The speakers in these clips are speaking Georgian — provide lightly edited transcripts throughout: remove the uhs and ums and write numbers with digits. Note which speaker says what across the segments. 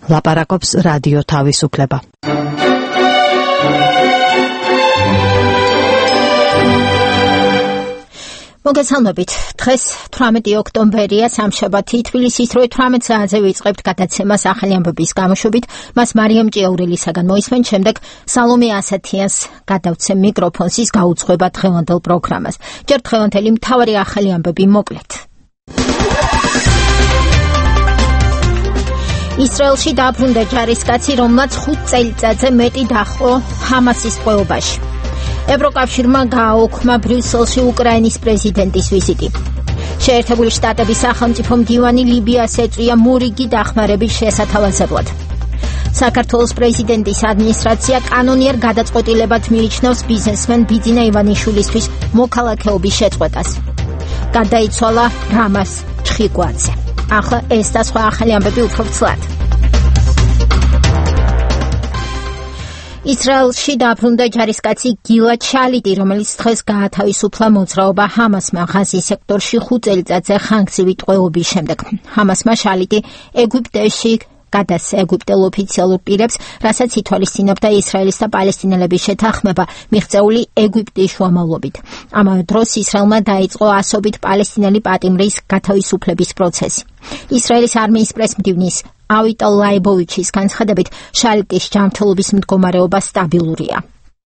Speaker 1: ლაპარაკობს რადიო თავისუფლება.
Speaker 2: მოგესალმებით. დღეს 18 ოქტომბერია, სამშაბათი, თბილისის 18 საათზე ვიწყებთ გადაცემას ახალი ამბების გამოშვებით. მას მარიამ ჭიაურელისაგან მოისმენ, შემდეგ სალომე ასათიანს გადავცემ მიკროფონს ის გაუძღვება დღევანდელ პროგრამას. ჯერ დღევანდელი მთავარი ახალი ამბები მოკლედ. ისრაელში დაბრუნდა ჯარისკაცი, რომელმაც 5 წელიწადზე მეტი დაჰყო ჰამასის ტყვეობაში. ევროკავშირმა გააუქმა ბრიუსელში უკრაინის პრეზიდენტის ვიზიტი. შეერთებული შტატების სახელმწიფო მდივანი ლიბიას ეწვია მორიგი დახმარების შესათავაზებლად. საქართველოს პრეზიდენტის ადმინისტრაცია კანონიერ გადაწყვეტილებად მიიჩნევს ბიზნესმენ ბიძინა ივანიშვილისთვის მოქალაქეობის შეწყვეტას. გადაიცვალა რამაზ ჩხიკვაძე. ახლა ეს და სხვა ახალი ამბები უფრო ცლად. ისრაელში დაბრუნდა ჯარისკაცი გილად შალიდი, რომელიც დღეს გაათავისუფლა მოძრაობა ჰამასმა ღაზის სექტორში 5 წელიწადზე ხანგრძლივი ტყვეობის შემდეგ. ჰამასმა შალიდი ეგვიპტეში გადასცა ეგვიპტელ ოფიციალურ პირებს, რასაც ითვალისწინებდა ისრაელის და პალესტინელების შეთანხმება მიღწეული ეგვიპტის შუამავლობით. ამავე დროს ისრაელმა დაიწყო ასობით პალესტინელი პატიმრის გათავისუფლების პროცესი. ისრაელის არმიის პრესმდივნის ავიტალ ლაიბოვიჩის განცხადებით, შალიდის ჯანმრთელობის მდგომარეობა სტაბილურია.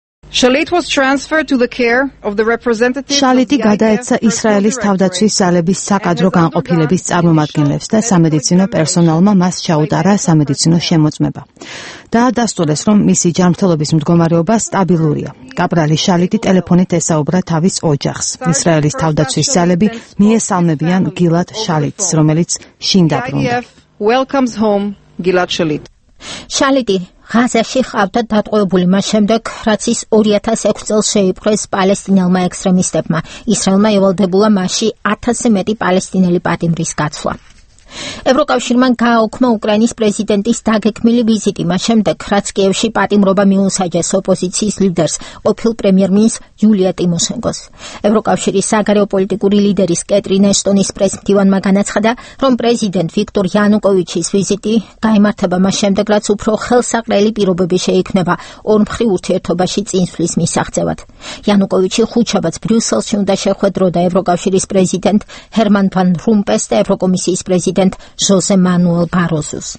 Speaker 1: შალიდი გადაეცა ისრაელის თავდაცვის ძალების საკადრო განყოფილების წარმომადგენლებს და სამედიცინო პერსონალმა მას ჩაუტარა სამედიცინო შემოწმება. დაადასტურეს, რომ მისი ჯანმრთელობის მდგომარეობა სტაბილურია. კაპრალი შალიდი ტელეფონით ესაუბრა თავის ოჯახს. ისრაელის თავდაცვის ძალები მიესალმებიან გილად შალიდს, რომელიც შინ დაბრუნდა.
Speaker 3: Welcomes home Gilad Shalit.
Speaker 2: შალიდი ღაზაში ყავდა დატყვევებული მას შემდეგ, რაც ის 2006 წელს შეიპყრეს პალესტინელმა ექსტრემისტებმა. ისრაელმა ევალდებულა მასში 1000-ზე მეტი პალესტინელი პატიმრის გაცვლა. ევროკავშირმა გააუქმა უკრაინის პრეზიდენტის დაგეგმილი ვიზიტი მას შემდეგ, რაც კიევში პატიმრობა მიუსაჯეს ოპოზიციის ლიდერს, ყოფილ პრემიერ-მინისტრს იულია ტიმოშენკოს. ევროკავშირის საგარეო პოლიტიკური ლიდერის კეტრინ ეშტონის პრესმდივანმა განაცხადა, რომ პრეზიდენტ ვიქტორ იანუკოვიჩის ვიზიტი გაიმართება მას შემდეგ, რაც უფრო ხელსაყრელი პირობები შეიქმნება ორმხრივ ურთიერთობაში წინსვლის მისაღწევად. იანუკოვიჩი ხუთშაბათს ბრიუსელში უნდა შეხვედროდა ევროკავშირის პრეზიდენტ ჰერმან ვან რომპეს და ევროკომისიის პრეზიდენტ ჟოზე მანუელ ბაროზოს.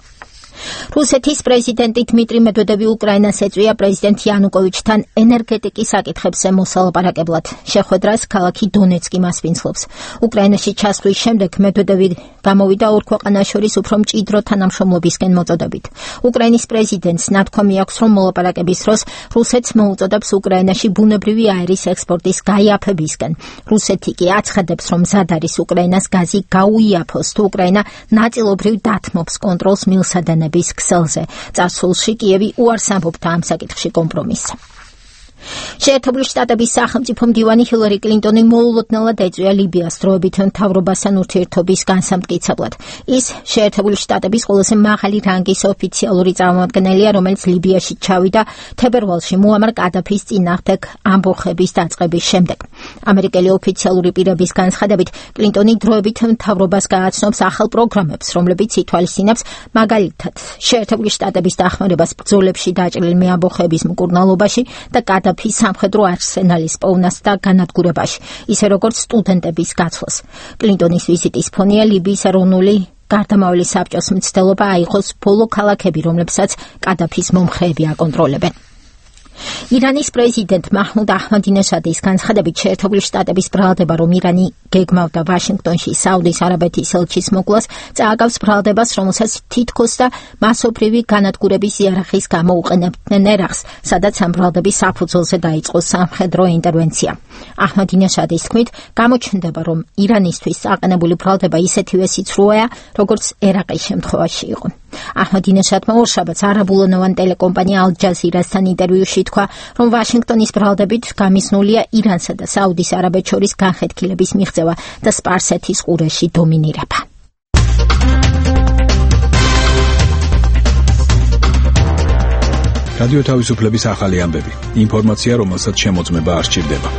Speaker 2: რუსეთის პრეზიდენტი დმიტრი მედვედევი უკრაინას ეწვია პრეზიდენტ იანუკოვიჩთან ენერგეტიკის საკითხებზე მოსალაპარაკებლად. შეხვედრას ქალაქი დონეცკი მასპინძლობს. უკრაინაში ჩასვლის შემდეგ მედვედევი გამოვიდა ორ ქვეყანას შორის უფრო მჭიდრო თანამშრომლობისკენ მოწოდებით. უკრაინის პრეზიდენტს ნათქვამი აქვს, რომ მოლაპარაკების დროს რუსეთს მოუწოდებს უკრაინაში ბუნებრივი აირის ექსპორტის გაიაფებისკენ. რუსეთი კი აცხადებს, რომ მზად არის უკრაინას გაზი გაუიაფოს, თუ უკრაინა ნაწილობრივ დათმობს კონტროლს მილსადენების ქსელზე. წარსულში კიევი უარს ამბობდა ამ საკითხში კომპრომისს. შეერთებული შტატების სახელმწიფო მდივანი ჰილარი კლინტონი მოულოდნელად ეწვია ლიბიას დროებით მთავრობასთან ურთიერთობის განსამტკიცებლად. ის შეერთებული შტატების ყველაზე მაღალი რანგის ოფიციალური წარმომადგენელია, რომელიც ლიბიაში ჩავიდა თებერვალში მუამარ კადაფის წინააღმდეგ ამბოხების დაწყების შემდეგ. ამერიკელი ოფიციალური პირების განცხადებით, კლინტონი დროებით მთავრობას გააცნობს ახალ პროგრამებს, რომლებიც ითვალისწინებს მაგალითად შეერთებული შტატების დახმარებას ბრძოლებში დაჭრილ ამბოხების მკურნალობაში და კადაფის სამხედრო არსენალის პოვნას და განადგურებაში, ისე როგორც სტუდენტების გაცვლას. კლინტონის ვიზიტის ფონია ლიბიის ეროვნული გარდამავალი საბჭოს მცდელობა აიღოს ბოლო ქალაქები, რომლებსაც კადაფის მომხრეები აკონტროლებენ. ირანის პრეზიდენტ მაჰმუდ აჰმადინეჟადის განცხადებით, შეერთებული შტატების ბრალდება, რომ ირანი გეგმავდა ვაშინგტონში საუდის არაბეთის ელჩის მოკვლას, წააგავს ბრალდებას, რომელსაც თითქოს და მასობრივი განადგურების იარაღის გამო უყენებდნენ ერახს, სადაც ამ ბრალდების საფუძველზე დაიწყო სამხედრო ინტერვენცია. აჰმადინეჟადის თქმით, გამოჩნდება, რომ ირანისთვის წაყენებული ბრალდება ისეთივე სიცრუეა, როგორც ერაყის შემთხვევაში იყო. აჰმადინეჟადმა ორშაბათს არაბულენოვან ტელეკომპანია ალ-ჯაზირასთან ინტერვიუში თქვა, რომ ვაშინგტონის ბრალდებით გამიზნულია ირანსა და საუდის არაბეთს შორის განხეთქილების მიღწევა და სპარსეთის ყურეში დომინირება.
Speaker 4: რადიო თავისუფლების ახალი ამბები. ინფორმაცია, რომელსაც შემოწმება არ სჭირდება.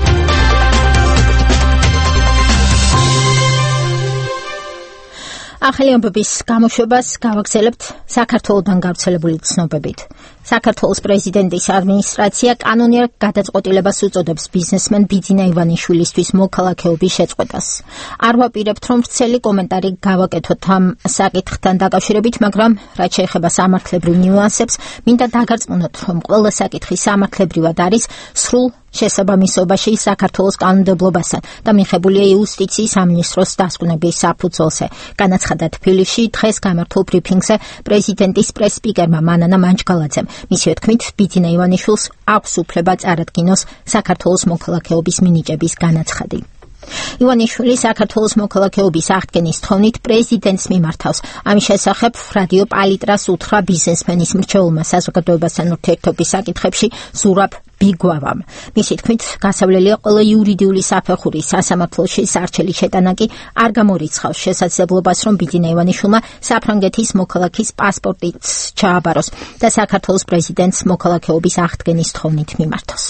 Speaker 2: ახალი ამბების გამოშვებას გავაგრძელებთ საქართველოდან გავრცელებული ცნობებით. საქართველოს პრეზიდენტის ადმინისტრაცია კანონიერ გადაწყვეტილებას უწოდებს ბიზნესმენ ბიძინა ივანიშვილისთვის მოქალაქეობის შეწყვეტას. არ ვაპირებთ, რომ ვრცელი კომენტარი გავაკეთოთ ამ საკითხთან დაკავშირებით, მაგრამ რაც შეეხება სამართლებრივ ნიუანსებს, მინდა დაგარწმუნოთ, რომ ყველა საკითხი სამართლებრივად არის სრულ შესაბამისობაში საქართველოს კანონმდებლობასთან და მიღებულია იუსტიციის სამინისტროს დასკვნების საფუძველზე. განაცხადა თბილისში დღეს გამართულ ბრიფინგზე პრეზიდენტის პრეს-სპიკერმა მანანა მანჯგალაძემ. მისივე თქმით, ბიძინა ივანიშვილს აქვს უფლება წარადგინოს საქართველოს მოქალაქეობის მინიჭების განაცხადი. ივანიშვილი საქართველოს მოქალაქეობის აღდგენის თხოვნით პრეზიდენტს მიმართავს. ამის შესახებ რადიო პალიტრას უთხრა ბიზნესმენის მრჩეულმა საზოგადოებასთან ურთიერთობის საკითხებში ზურაბ ბიგვავამ. მისი თქმით, გასავლელია ყველა იურიდიული საფეხური სასამართლოში სარჩელი შეტანა კი არ გამორიცხავს შესაძლებლობას, რომ ბიძინა ივანიშვილმა საფრანგეთის მოქალაქის პასპორტიც ჩააბაროს და საქართველოს პრეზიდენტს მოქალაქეობის აღდგენის თხოვნით მიმართოს.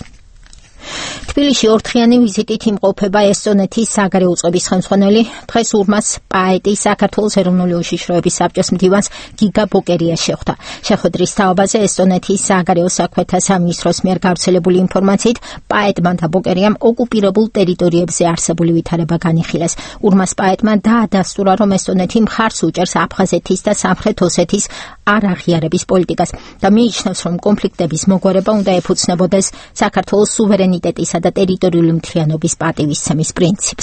Speaker 2: თბილისში ორდღიანი ვიზიტით იმყოფება ესტონეთის საგარეო უწყების ხელმძღვანელი, დღეს ურმას პაეტი საქართველოს ეროვნული უშიშროების საბჭოს მდივანს გიგა ბოკერია შეხვდა. შეხვედრის თაობაზე ესტონეთის საგარეო საქმეთა სამინისტროს მიერ გავრცელებული ინფორმაციით, პაეტმა და ბოკერიამ ოკუპირებულ ტერიტორიებზე არსებული ვითარება განიხილეს. ურმას პაეტმა დაადასტურა, რომ ესტონეთი მხარს უჭერს აფხაზეთის და სამხრეთ ოსეთის არაღიარების პოლიტიკას და მიიჩნევს, რომ კონფლიქტების მოგვარება უნდა ეფუძნებოდეს საქართველოს სუვერენიტეტისა და ტერიტორიული მთლიანობის პატივისცემის პრინციპს.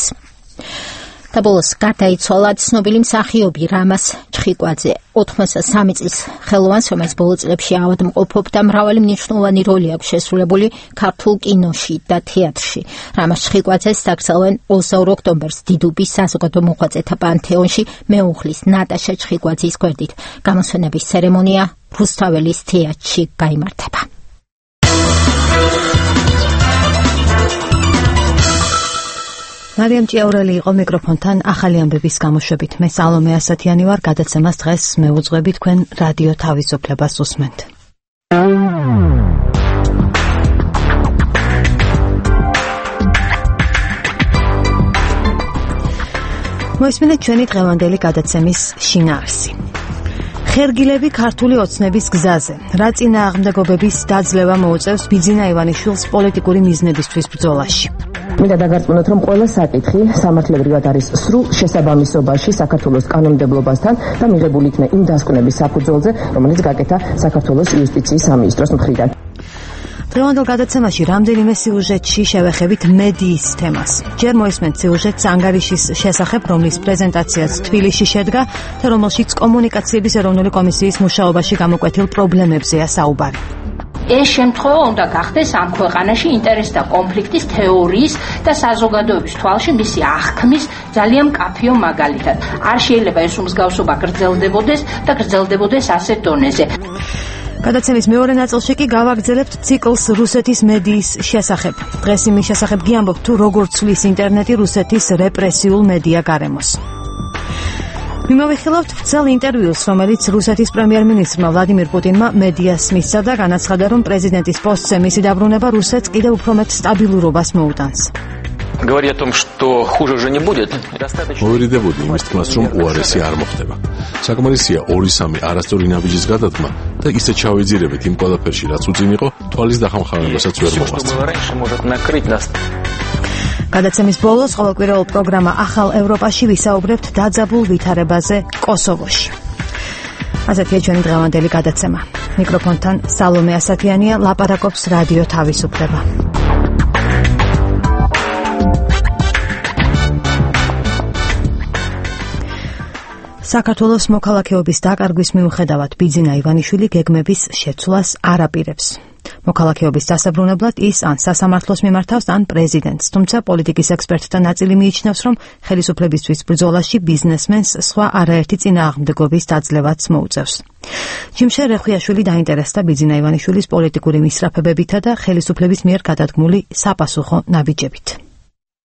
Speaker 2: და ბოლოს გარდაიცვალა ცნობილი მსახიობი რამაზ ჩხიკვაძე, 83 წლის ხელოვანს, რომელიც ბოლო წლებში ავადმყოფობდა, მრავალი მნიშვნელოვანი როლი აქვს შესრულებული ქართულ კინოში და თეატრში. რამაზ ჩხიკვაძეს დაკრძალვენ 22 ოქტომბერს დიდუბის საზოგადო მოღვაწეთა პანთეონში მეუღლის ნატაშა ჩხიკვაძის გვერდით. გამოსვენების ცერემონია რუსთაველის თეატრში გაიმართება. მარიამ ჭიაურელი იყო მიკროფონთან ახალი ამბების გამოშვებით. მე სალომე ასათიანი ვარ, გადაცემას დღეს მეუძღვები, თქვენ რადიო თავისუფლებას უსმენთ. მოისმინეთ ჩვენი დღევანდელი გადაცემის შინაარსი. ხერგილები ქართული ოცნების გზაზე. რა წინააღმდეგობების დაძლევა მოუწევს ბიძინა ივანიშვილს პოლიტიკური მიზნებისთვის ბრძოლაში.
Speaker 5: მინდა დაგარწმუნოთ, რომ ყველა საკითხი სამართლებრივად არის სრულ შესაბამისობაში საქართველოს კანონმდებლობასთან და მიღებული იქნა იმ დასკვნების საფუძველზე, რომელიც გაკეთა საქართველოს იუსტიციის სამინისტროს მხრიდან.
Speaker 1: დღევანდელ გადაცემაში რამდენიმე სიუჟეტში შევეხებით მედიის თემას. ჯერ მოისმენთ სიუჟეტს ანგარიშის შესახებ, რომლის პრეზენტაციაც თბილისში შედგა და რომელშიც კომუნიკაციების ეროვნული კომისიის მუშაობაში გამოკვეთილ პრობლემებზეა საუბარი.
Speaker 6: ეს შემთხვევა უნდა გახდეს ამ ქვეყანაში ინტერესთა კონფლიქტის თეორიის და საზოგადოების თვალში მისი აღქმის ძალიან მკაფიო მაგალითად. არ შეიძლება ეს უმსგავსობა გრძელდებოდეს და გრძელდებოდეს ასეთ დონეზე.
Speaker 1: გადაცემის მეორე ნაწილში კი გავაგრძელებთ ციკლს რუსეთის მედიის შესახებ. დღეს იმის შესახებ გიამბობთ, თუ როგორ ცვლის ინტერნეტი რუსეთის რეპრესიულ მედია გარემოს. მიმოვიხილავთ ვრცელ ინტერვიუს, რომელიც რუსეთის პრემიერ-მინისტრმა ვლადიმირ პუტინმა მედიას მისცა და განაცხადა, რომ პრეზიდენტის პოსტზე მისი დაბრუნება რუსეთს კიდევ უფრო მეტ სტაბილურობას მოუტანს.
Speaker 7: Говорит о том, что хуже уже не будет.
Speaker 8: მოვირიდებოდი იმის თქმას, რომ უარესი არ მოხდება. საკმარისია 2-3 არასწორი ნაბიჯის გადადგმა და ისე ჩავეძირებით იმ ყველაფერში, რაც უწინ იყო, თვალის დახამხარებასაც ვერ მოვასწრებთ.
Speaker 1: გადაცემის ბოლოს ყოველკვირეულ პროგრამა ახალ ევროპაში ვისაუბრებთ დაძაბულ ვითარებაზე კოსოვოში. ასეთია ჩვენი დღევანდელი გადაცემა. მიკროფონთან სალომე ასათიანია, ლაპარაკობს რადიო თავისუფლება. საქართველოს მოქალაქეობის დაკარგვის მიუხედავად ბიძინა ივანიშვილი გეგმების შეცვლას არ აპირებს. მოქალაქეობის დასაბრუნებლად ის ან სასამართლოს მიმართავს, ან პრეზიდენტს, თუმცა პოლიტიკის ექსპერტთა ნაწილი მიიჩნევს, რომ ხელისუფლებისთვის ბრძოლაში ბიზნესმენს სხვა არაერთი წინააღმდეგობის დაძლევაც მოუწევს. ჯიმშე რეხვიაშვილი დაინტერესდა ბიძინა ივანიშვილის პოლიტიკური მისწრაფებებითა და ხელისუფლების მიერ გადადგმული საპასუხო ნაბიჯებით.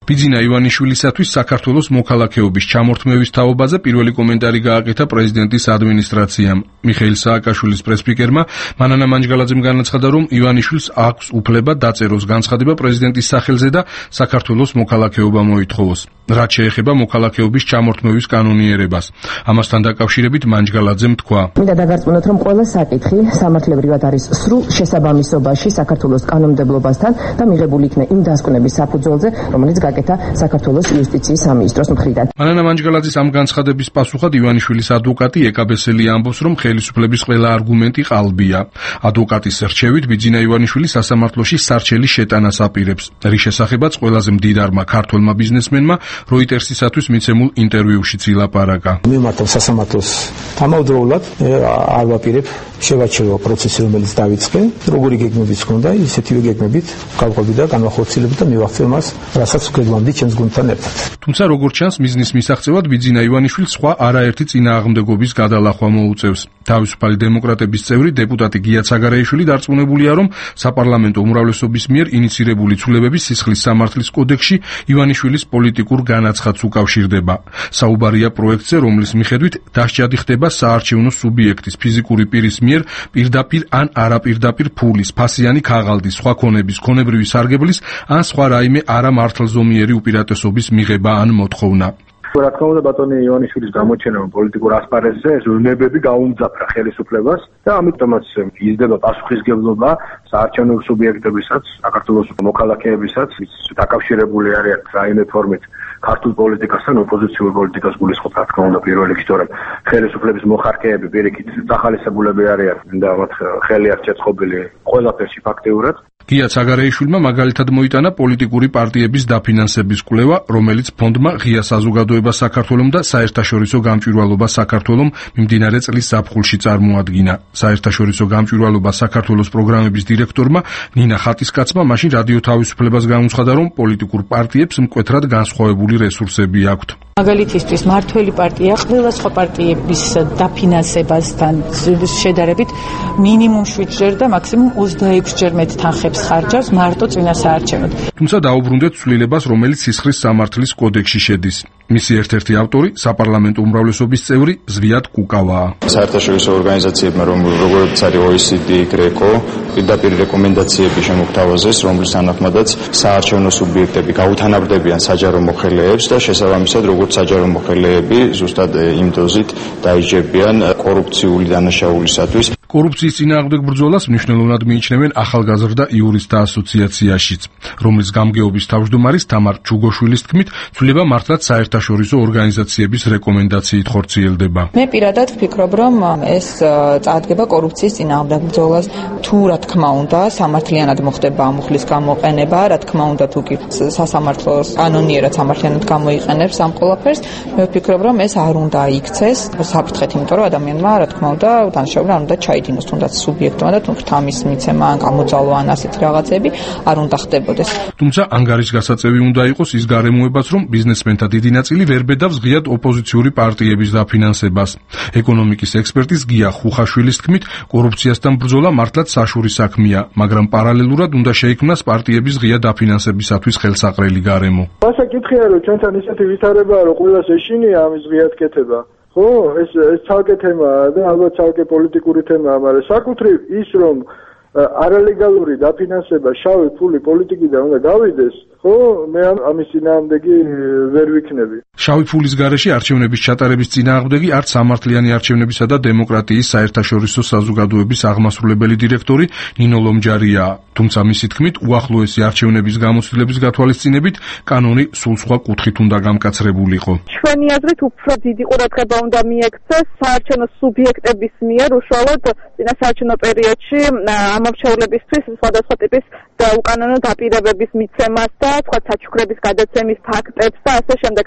Speaker 9: ბიძინა ივანიშვილისათვის საქართველოს მოქალაქეობის ჩამორთმევის თაობაზე პირველი კომენტარი გააკეთა პრეზიდენტის ადმინისტრაციამ. მიხეილ სააკაშვილის პრესსპიკერმა მანანა მანჯგალაძემ განაცხადა, რომ ივანიშვილს აქვს უფლება დაწეროს განცხადება პრეზიდენტის სახელზე და საქართველოს მოქალაქეობა მოითხოვოს. რაც შეეხება მოქალაქეობის ჩამორთმევის კანონიერებას. ამასთან დაკავშირებით მანჯგალაძემ თქვა:
Speaker 5: მინდა დაგარწმუნოთ, რომ ყველა საკითხი სამართლებრივად არის სრულ შესაბამისობაში საქართველოს კანონმდებლობასთან და მიღებული იქნა იმ დასკვნების საფუძველზე, რომელიც გაკეთა საქართველოს იუსტიციის სამინისტროს მხრიდან.
Speaker 9: მანანა მანჯგალაძის ამ განცხადების პასუხად ივანიშვილის ადვოკატი ეკაბესელი ამბობს, რომ ხელისუფლების ყველა არგუმენტი ყალბია. ადვოკატის რჩევით ბიძინა ივანიშვილი სასამართლოში სარჩელის შეტანას აპირებს, რის შესახებაც ყველაზე მდიდარმა ქართველმა ბიზნესმენმა როიტერსისათვის მიცემულ ინტერვიუშიც ილაპარაკა.
Speaker 10: მიმართავ სასამართლოს თამამდროულად არ ვაპირებ შევაჩერო პროცესი, რომელიც დაიწყე, როგორი გეგმებიც ჰქონდა, ისეთივე გეგმებით გავყვები და განვახორციელებ და მივახცევ მას, რასაც გეგმავდი ჩემს გუნდთან ერთად.
Speaker 9: თუმცა როგორც ჩანს, მიზნის მისაღწევად ბიძინა ივანიშვილს სხვა არაერთი წინააღმდეგობის გადალახვა მოუწევს. თავისუფალი დემოკრატების წევრი დეპუტატი გია ცაგარეიშვილი დარწმუნებულია, რომ საპარლამენტო უმრავლესობის მიერ ინიცირებული ცვლილებების სისხლის სამართლის კოდექსში ივანიშვილის პოლიტიკურ განაცხადს უკავშირდება. საუბარია პროექტზე, რომლის მიხედვით დასჯადი ხდება საარჩევნო სუბიექტის ფიზიკური პირის მიერ პირდაპირ ან არაპირდაპირ ფულის, ფასიანი ქაღალდის, სხვა ქონების, ქონებრივი სარგებლის ან სხვა რაიმე არამართლზომიერი უპირატესობის მიღება ან მოთხოვნა.
Speaker 11: რა თქმა უნდა, ბატონი ივანიშვილის გამოჩენა პოლიტიკურ ასპარეზზე ეს უნებები გაუმძაფრა ხელისუფლებას და ამიტომაც იზრდება პასუხისგებლობა საარჩევნო სუბიექტებისაც, საქართველოს მოქალაქეებისაც, დაკავშირებული არიან რაიმე ფორმით ქართულ პოლიტიკასთან, ოპოზიციურ პოლიტიკას გულისხმობ, რა თქმა უნდა, პირველ რიგში, თორემ ხელისუფლების მოხარკეები პირიქით დახალისებულები არიან და მათ ხელი არ შეწყობილი ყველაფერში ფაქტიურად.
Speaker 9: გია ცაგარეიშვილმა მაგალითად მოიტანა პოლიტიკური პარტიების დაფინანსების კვლევა, რომელიც ფონდმა ღია საზოგადოება საქართველომ და საერთაშორისო გამჭვირვალობა საქართველომ მიმდინარე წლის ზაფხულში წარმოადგინა. საერთაშორისო გამჭვირვალობა საქართველოს პროგრამების დირექტორმა ნინა ხატისკაცმა მაშინ რადიო თავისუფლებას განუცხადა, რომ პოლიტიკურ პარტიებს მკვეთრად განსხვავებული რესურსები აქვთ.
Speaker 12: მაგალითისთვის მართველი პარტია ყველა სხვა პარტიების დაფინანსებასთან შედარებით მინიმუმ 7-ჯერ და მაქსიმუმ 26-ჯერ მეტ თანხებს ხარჯავს მარტო წინა საარჩევნოდ.
Speaker 9: თუმცა დაუბრუნდეთ ცვლილებას, რომელიც სისხლის სამართლის კოდექსში შედის. მისი ერთ-ერთი ავტორი საპარლამენტო უმრავლესობის წევრი ზვიად კუკავაა.
Speaker 13: საერთაშორისო ორგანიზაციებმა, როგორიც არის OECD, GRECO, პირდაპირ რეკომენდაციები შემოგთავაზეს, რომლის თანახმადაც საარჩევნო სუბიექტები გაუთანაბრდებიან საჯარო მოხელეებს და შესაბამისად, როგორც საჯარო მოხელეები ზუსტად იმ დოზით დაიჯებიან კორუფციული დანაშაულისათვის.
Speaker 9: კორუფციის წინააღმდეგ ბრძოლას მნიშვნელოვნად მიიჩნევენ ახალგაზრდა იურისტთა ასოციაციაშიც, რომლის გამგეობის თავმჯდომარის თამარ ჩუგოშვილის თქმით, ცვლილება მართლაც საერთაშორისო ორგანიზაციების რეკომენდაციით ხორციელდება.
Speaker 12: მე პირადად ვფიქრობ, რომ ეს წარდგება კორუფციის წინააღმდეგ ბრძოლას. თუ რა თქმა უნდა, სამართლიანად მოხდება ამ მუხლის გამოყენება, რა თქმა უნდა, თუ კი სასამართლოს კანონიერად სამართლიანად გამოიყენებს ამ ყველაფერს, მე ვფიქრობ, რომ ეს არ უნდა იქცეს საფრთხეთ, იმიტომ რომ ადამიანმა, რა თქმა უნდა, დანაშაული არ უნდა ჩაიდინოს, თუნდაც სუბიექტმა და თამის მიცემა, გამოძალვა ან ასეთი რაღაცები არ უნდა ხდებოდეს.
Speaker 9: თუმცა ანგარის გასაწევი უნდა იყოს ის გარემოებაც, რომ ბიზნესმენთა დიდი ნაწილი ვერ ბედავს ღიად ოპოზიციური პარტიების დაფინანსებას. ეკონომიკის ექსპერტის გია ხუხაშვილის თქმით, კორუფციასთან ბრძოლა მართლაც საშური საქმეა, მაგრამ პარალელურად უნდა შეიქმნას პარტიების ღია დაფინანსებისათვის ხელსაყრელი გარემო.
Speaker 11: გასაკითხია, რომ ჩვენთან ისეთი ვითარებაა, რომ ყველას ეშინია ამის ღიად კეთება. ხო, ეს ცალკე თემაა და ალბათ ცალკე პოლიტიკური თემაა, მაგრამ საკუთრივ ის, რომ არალეგალური დაფინანსება, შავი ფული პოლიტიკიდან უნდა გავიდეს, ხო, მე ამის წინააღმდეგი ვერ ვიქნები.
Speaker 9: შავი ფულის გარეშე არჩევნების ჩატარების წინააღმდეგი არც სამართლიანი არჩევნებისა და დემოკრატიის საერთაშორისო საზოგადოების აღმასრულებელი დირექტორი ნინო ლომჯარიაა. თუმცა მისი თქმით, უახლოესი არჩევნების გამოცდილების გათვალისწინებით კანონი სულ სხვა კუთხით უნდა გამკაცრებულიყო.
Speaker 14: ჩვენი აზრით უფრო დიდი ყურადღება უნდა მიექცეს საარჩევნო სუბიექტების მიერ უშუალოდ წინა საარჩევნო პერიოდში ამორჩეულებისთვის სხვადასხვა ტიპის უკანონო დაპირებების მიცემას და სხვა საჩუქრების გადაცემის ფაქტებს და ასე შემდეგ. ანუ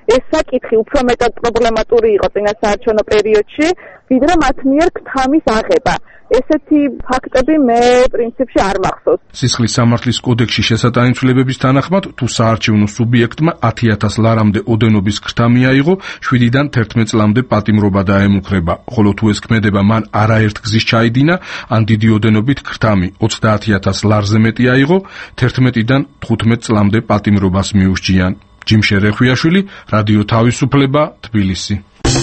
Speaker 14: ეს საკითხი უფრო მეტად პრობლემატური იყო წინა საარჩევნო პერიოდში, ვიდრე მათ მიერ ქთამის აღება. ესეთი ფაქტები მე პრინციპში არ მახსოვს.
Speaker 9: სისხლის სამართლის კოდექსში შესატანისმრებების თანახმად, თუ საარჩევნო სუბიექტმა 10,000 ლარამდე ოდენობის ქრთა მიაიღო, 7-დან 11 წლამდე პატიმრობა დაემუქრება, ხოლო თუ ეს ქმედება მან არაერთგზის ჩაიდინა, ან დიდი ოდენობით ქრთამი 30,000 ლარზე მეტი აიღო, 11-დან 15 წლამდე პატიმრობას მიუსჯიან. ჯიმშე რეხვიაშვილი, რადიო თავისუფლება, თბილისი.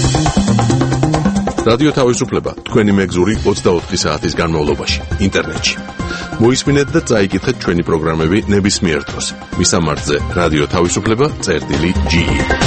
Speaker 8: რადიო თავისუფლება თქვენი მეგზური 24 საათის განმავლობაში ინტერნეტში. მოისმინეთ და წაიკითხეთ ჩვენი პროგრამები ნებისმიერ დროს. მისამართზე რადიო თავისუფლება.ge.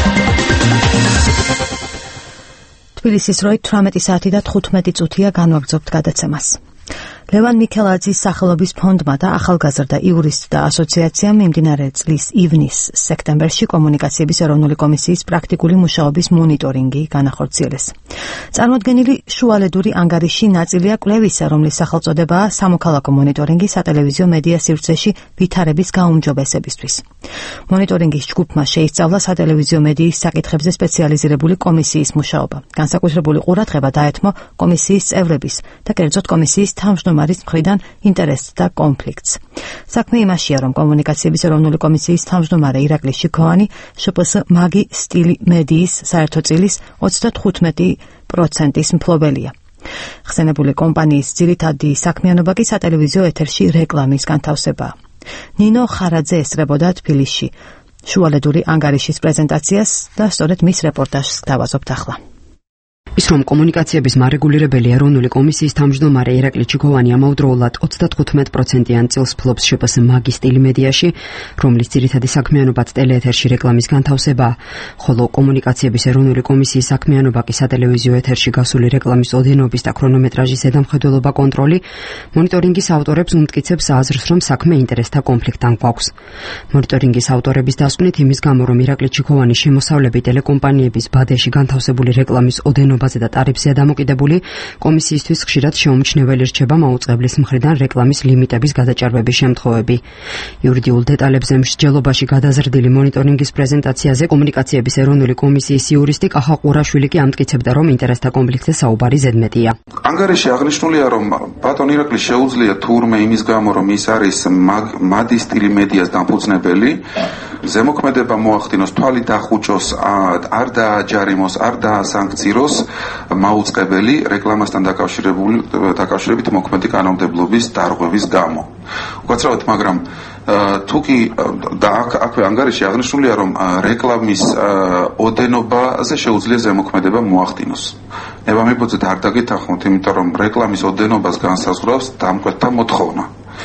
Speaker 1: თბილისის როით 18 საათი და 15 წუთია განვაგრძობთ გადაცემას. ლევან მიქელაძის სახელობის ფონდმა და ახალგაზრდა იურისტთა ასოციაციამ მიმდინარე წლის ივნის-სექტემბერში კომუნიკაციების ეროვნული კომისიის პრაქტიკული მუშაობის მონიტორინგი განახორციელეს. წარმოდგენილი შუალედური ანგარიში ნაწილია კვლევისა, რომლის სახელწოდებაა სამოქალაქო მონიტორინგი სატელევიზიო მედია სივრცეში ვითარების გაუმჯობესებისთვის. მონიტორინგის ჯგუფმა შეისწავლა სატელევიზიო მედიის საკითხებზე სპეციალიზირებული კომისიის მუშაობა. განსაკუთრებული ყურადღება დაეთმო კომისიის წევრების და კერძოდ კომისიის თავმჯდომარის მხრიდან ინტერესთა კონფლიქტს. საქმე იმაშია, რომ კომუნიკაციების ეროვნული კომისიის თავმჯდომარე ირაკლი შიქოვანი შპს მაგი სტილი მედიის საერთო წილის 35%-ის მფლობელია. ხსენებული კომპანიის ძირითადი საქმიანობა კი სატელევიზიო ეთერში რეკლამის განთავსებაა. ნინო ხარაძე ესწრებოდა თბილისში შუალედური ანგარიშის პრეზენტაციას და სწორედ მის რეპორტაჟს გავაზობთ ახლა.
Speaker 15: ის რომ კომუნიკაციების მარეგულირებელი ეროვნული კომისიის თავმჯდომარე ირაკლი ჩიქოვანი ამავდროულად 35%-იან წილს ფლობს შპს მაგი სტილი მედიაში, რომლის ძირითადი საქმიანობაც ტელეეთერში რეკლამის განთავსებაა, ხოლო კომუნიკაციების ეროვნული კომისიის საქმიანობა კი სატელევიზიო ეთერში გასული რეკლამის ოდენობის და ქრონომეტრაჟის ზედამხედველობა კონტროლი. მონიტორინგის ავტორებს უმტკიცებს აზრს, რომ საქმე ინტერესთა კონფლიქტთან გვაქვს. მონიტორინგის ავტორების დასკვნით იმის გამო, რომ ირაკლი ჩიქოვანის შემოსავლები ტელეკომპანიების ბადეში განთავსებული რეკლამის ოდენობაზე და ტარიფზეა დამოკიდებული, კომისიისთვის ხშირად შეუმჩნეველი რჩება მაუწყებლის მხრიდან რეკლამის ლიმიტების გადაჭარბების შემთხვევები. იურიდიულ დეტალებზე მსჯელობაში გადაზრდილი მონიტორინგის პრეზენტაციაზე კომუნიკაციების ეროვნული კომისიის იურისტი კახა ყურაშვილი კი ამტკიცებდა, რომ ინტერესთა კონფლიქტზე საუბარი ზედმეტია.
Speaker 16: ანგარიში აღნიშნულია, რომ ბატონ ირაკლი შეუძლია თურმე იმის გამო, რომ ის არის მადი სტილი მედიას დამფუძნებელი, ზემოქმედება მოახდინოს, თვალი დახუჭოს, არ დააჯარიმოს, არ დაასანქციროს მაუწყებელი რეკლამასთან დაკავშირებით მოქმედი კანონმდებლობის დარღვევის გამო. უკაცრავად, მაგრამ თუკი და აქვე ანგარიში აღნიშნულია, რომ რეკლამის ოდენობაზე შეუძლია ზემოქმედება მოახდინოს. ნებამიბოძეთ არ დაგეთანხმოთ, იმიტომ რომ რეკლამის ოდენობას განსაზღვრავს დამკვეთთა მოთხოვნა.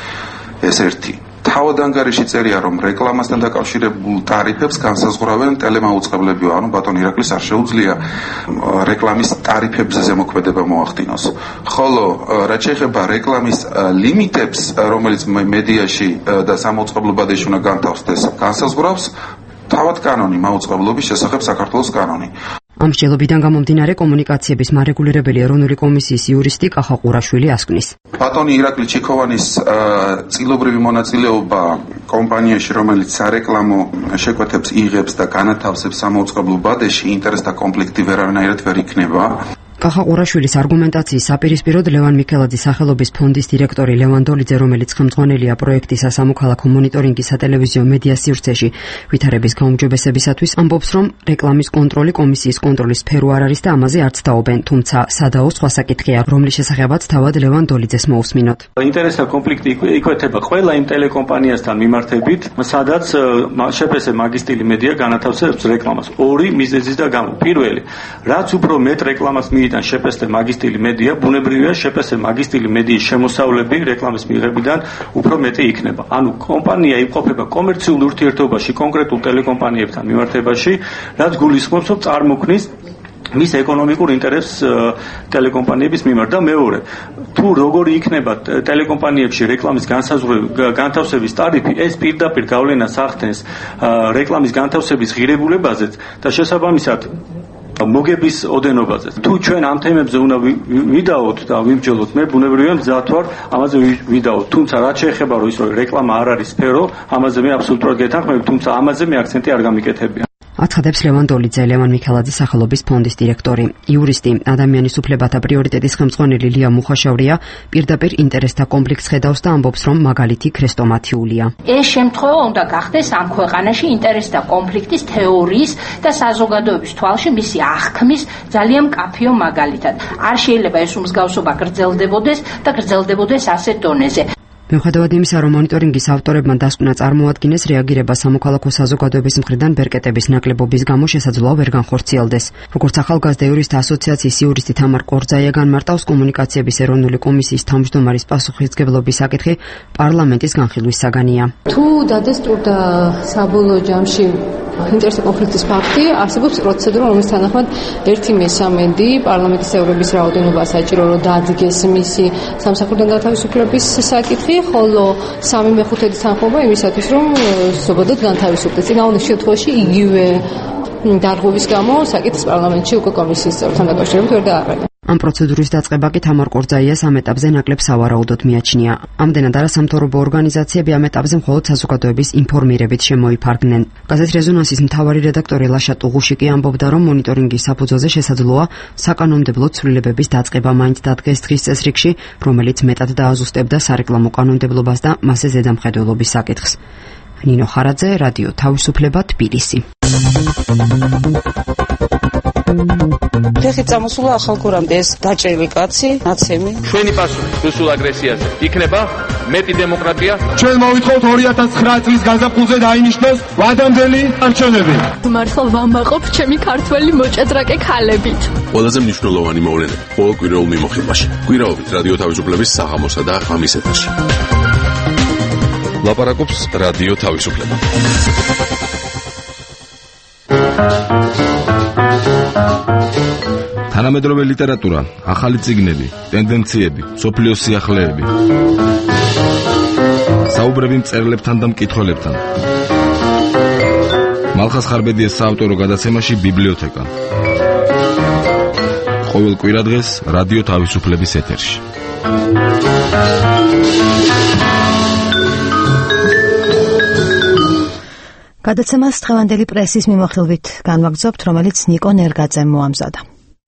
Speaker 16: ეს ერთი. თავად ანგარიში წერია, რომ რეკლამასთან დაკავშირებულ ტარიფებს განსაზღვრავენ ტელემაუწყებლები, ანუ ბატონ ირაკლის არ შეუძლია რეკლამის ტარიფებზე ზემოქმედება მოახდინოს. ხოლო რაც შეეხება რეკლამის ლიმიტებს, რომელიც მედიაში და სამაუწყებლო ბადეში უნდა განთავსდეს, განსაზღვრავს თავად კანონი, მაუწყებლობის შესახებ საქართველოს კანონი.
Speaker 15: ამ მსჯელობიდან გამომდინარე კომუნიკაციების მარეგულირებელი ეროვნული კომისიის იურისტი კახა ყურაშვილი ასკვნის.
Speaker 16: ბატონი ირაკლი ჩიქოვანის წილობრივი მონაწილეობა კომპანიაში, რომელიც სარეკლამო შეკვეთებს იღებს და განათავსებს სამაუწყებლო ბადეში, ინტერესთა კონფლიქტი ვერავინაირად ვერ იქნება.
Speaker 15: კახა ყურაშვილის არგუმენტაციის საპირისპიროდ ლევან მიქელაძის სახელობის ფონდის დირექტორი ლევან დოლიძე, რომელიც ხელმძღვანელია პროექტისა სამოქალაქო მონიტორინგის სატელევიზიო მედია სივრცეში ვითარების გაუმჯობესებისათვის, ამბობს, რომ რეკლამის კონტროლი კომისიის კონტროლის სფერო არ არის და ამაზე არც დაობენ, თუმცა სადაო სხვა საკითხია, რომლის შესახებაც თავად ლევან დოლიძეს მოусმინოთ.
Speaker 17: ინტერესთა კონფლიქტი იკვეთება ყველა იმ ტელეკომპანიასთან მიმართებით, სადაც შპს მაგი სტილი მედია განათავსებს რეკლამას. ორი მიზეზის და გამო. პირველი, რაც უფრო მეტ რეკლამას თან შპს მაგი სტილი მედია, ბუნებრივია შპს მაგი სტილი მედიის შემოსავლები რეკლამის მიღებიდან უფრო მეტი იქნება. ანუ კომპანია იმყოფება კომერციულ ურთიერთობაში კონკრეტულ ტელეკომპანიებთან მიმართებაში, რაც გულისხმობს, რომ წარმოქმნის მის ეკონომიკურ ინტერესს ტელეკომპანიების მიმართ. და მეორე, თუ როგორი იქნება ტელეკომპანიებში რეკლამის განთავსების ტარიფი, ეს პირდაპირ გავლენას ახდენს რეკლამის განთავსების ღირებულებაზეც და შესაბამისად მოგების ოდენობაზე. თუ ჩვენ ამ თემებზე უნდა ვიდაოთ და ვიმსჯელოთ, მე ბუნებრივია მზად ვარ ამაზე ვიდაოთ. თუმცა რაც შეეხება რომ ის რეკლამა არ არის სფერო, ამაზე მე აბსოლუტურად გეთანხმები, თუმცა ამაზე მე აქცენტი არ გამიკეთებია.
Speaker 15: აცხადებს ლევან დოლიძე, ლევან მიქელაძის სახელობის ფონდის დირექტორი. იურისტი, ადამიანის უფლებათა პრიორიტეტის ხელმძღვანელი ლია მუხაშავრია პირდაპირ ინტერესთა კონფლიქტს ხედავს და ამბობს, რომ მაგალითი ქრესტომათიულია.
Speaker 6: ეს შემთხვევა უნდა გახდეს ამ ქვეყანაში ინტერესთა კონფლიქტის თეორიის და საზოგადოების თვალში მისი აღქმის ძალიან მკაფიო მაგალითად. არ შეიძლება ეს უმსგავსობა გრძელდებოდეს და გრძელდებოდეს ასეთ დონეზე.
Speaker 15: მიუხედავად იმისა, რომ მონიტორინგის ავტორებმა დასკვნა წარმოადგინეს, რეაგირება სამოქალაქო საზოგადოების მხრიდან ბერკეტების ნაკლებობის გამო შესაძლოა ვერ განხორციელდეს. როგორც ახალგაზრდა იურისტთა ასოციაციის იურისტი თამარ კორძაია განმარტავს, კომუნიკაციების ეროვნული კომისიის თავმჯდომარის პასუხისმგებლობის საკითხი პარლამენტის განხილვის საგანია.
Speaker 18: თუ დადასტურდა საბოლოო ჯამში ინტერესთა კონფლიქტის ფაქტი, არსებობს პროცედურა, რომლის თანახმად 1/3 პარლამენტის წევრების რაოდენობა საჭირო, რომ დადგეს მისი სამსახურიდან გათავისუფლების საკითხი, ხოლო 3/5 თანხმობა იმისათვის, რომ ზოგადად განთავისუფლდეს. წინააღმდეგ შემთხვევაში იგივე დარღვევის გამო საკითხს პარლამენტში უკვე კომისიის წევრთან დაკავშირებით ვერ დააყენა.
Speaker 15: ამ პროცედურის დაწყება კი თამარ კორძაიას ამ ეტაპზე ნაკლებ სავარაუდოდ მიაჩნია. ამდენად არასამთავრობო ორგანიზაციები ამ ეტაპზე მხოლოდ საზოგადოების ინფორმირებით შემოიფარგნენ. გაზეთ რეზონანსის მთავარი რედაქტორი ლაშა ტუღუში ამბობდა, რომ მონიტორინგის საფუძველზე შესაძლოა საკანონმდებლო ცვლილებების დაწყება მაინც დადგეს დღის წესრიგში, რომელიც მეტად დააზუსტებდა სარეკლამო კანონმდებლობას და მასზე ზედამხედველობის საკითხს. ნინო ხარაძე, რადიო თავისუფლება, თბილისი.
Speaker 19: ფეხი წამოსულა ახალ გორამდე ეს დაჭრილი კაცი, ნაცემი.
Speaker 7: ჩვენი პასუხი რუსულ აგრესიაზე იქნება მეტი დემოკრატია.
Speaker 20: ჩვენ მოვითხოვთ 2009 წლის გაზაფხულზე დაინიშნოს ვადამდელი არჩევნები.
Speaker 21: მართლა ვამაყობ ჩემი ქართველი მოჭადრაკე ქალებით.
Speaker 8: ყველაზე მნიშვნელოვანი მოვლენები ყოველ კვირაულ მიმოხილვაში. კვირაობით რადიო თავისუფლების საღამოსა და ღამის ეთერში. ლაპარაკობს რადიო თავისუფლება.
Speaker 20: თანამედროვე ლიტერატურა, ახალი წიგნები, ტენდენციები, სოფლიოს სიახლეები. საუბრები მწერლებთან და მკითხველებთან. მალხას ხარბედიას საავტორო გადაცემაში ბიბლიოთეკა. ყოველ კვირადღეს რადიო თავისუფლების ეთერში.
Speaker 1: გადაცემას დღევანდელი პრესის მიმოხილვით განვაგრძობთ, რომელიც ნიკო ნერგაძემ მოამზადა.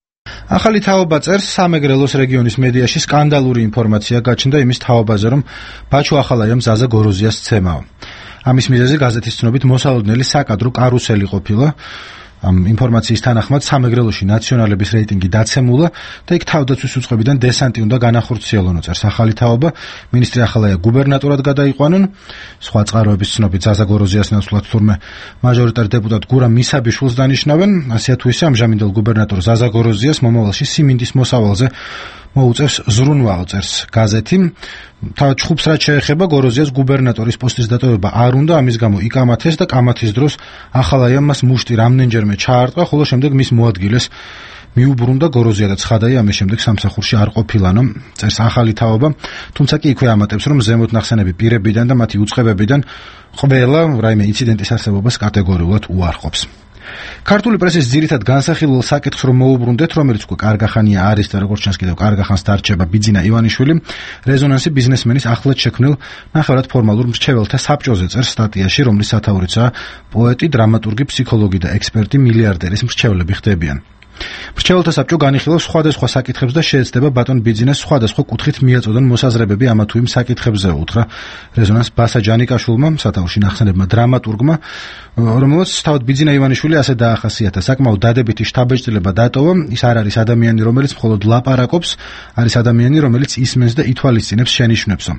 Speaker 9: ახალი თაობა წერს, სამეგრელოს რეგიონის მედიაში სკანდალური ინფორმაცია გაჩნდა იმის თაობაზე, რომ ბაჩუ ახალაიამ ზაზა გოროზიას ცემაო. ამის მიზეზი გაზეთის ცნობით მოსალოდნელი საკადრო კარუსელი ყოფილა. ამ ინფორმაციის თანახმად სამეგრელოში ნაციონალების რეიტინგი დაცემულა და იქ თავდაცვის უწყებიდან დესანტი უნდა განახორციელონ, წერს ახალი თაობა. მინისტრი ახალაია გუბერნატორად გადაიყვანონ. სხვა წყაროების ცნობით ზაზა გოროზიას ნაცვლად თურმე მაჟორიტარ დეპუტატ გურამ მისაბიშვილს დანიშნავენ. ასე თუ ისე ამჟამინდელ გუბერნატორ ზაზა გოროზიას მომავალში სიმინდის მოსავალზე მოუწევს ზრუნვა, წერს გაზეთი. თავად ჩხუბს რაც შეეხება გოროზიას გუბერნატორის პოსტის დატოვება არ უნდა, ამის გამო იკამათეს და კამათის დროს ახალაიამ მას მუშტი რამდენჯერმე ჩაარტყა, ხოლო შემდეგ მის მოადგილეს მიუბრუნდა გოროზია და ცხადაი ამის შემდეგ სამსახურში არ ყოფილანო, წერს ახალი თაობა. თუმცა კი იქვე ამატებს, რომ ზემოთ ნახსენები პირებიდან და მათი უწყებებიდან ყველა რაიმე ინციდენტის არსებობას კატეგორიულად უარყოფს. ქართული პრესის ძირითად განსახილულ საკითხს რომ მოუბრუნდეთ, რომელიც უკვე კარგახანია არის და როგორც ჩანს კიდევ კარგახანს დარჩება ბიძინა ივანიშვილი, რეზონანსი ბიზნესმენის ახლად შექმნილ ნახევრად ფორმალურ მრჩეველთა საბჭოზე წერს სტატიაში, რომლის სათაურიცაა პოეტი, დრამატურგი, ფსიქოლოგი და ექსპერტი მილიარდერის მრჩევლები ხდებიან. მრჩეველთა საბჭო განიხილავს სხვადასხვა საკითხებს და შეეცდება ბატონ ბიძინას სხვადასხვა კუთხით მიაწოდონ მოსაზრებები ამა თუ იმ საკითხებზე, უთხრა რეზონანს ბასა ჯანიკაშვილმა, სათაურში ნახსენებმა დრამატურგმა, რომელსაც თავად ბიძინა ივანიშვილი ასე დაახასიათა: საკმაოდ დადებითი შთაბეჭდილება დატოვა, ის არ არის ადამიანი, რომელიც მხოლოდ ლაპარაკობს, არის ადამიანი, რომელიც ისმენს და ითვალისწინებს შენიშვნებსო.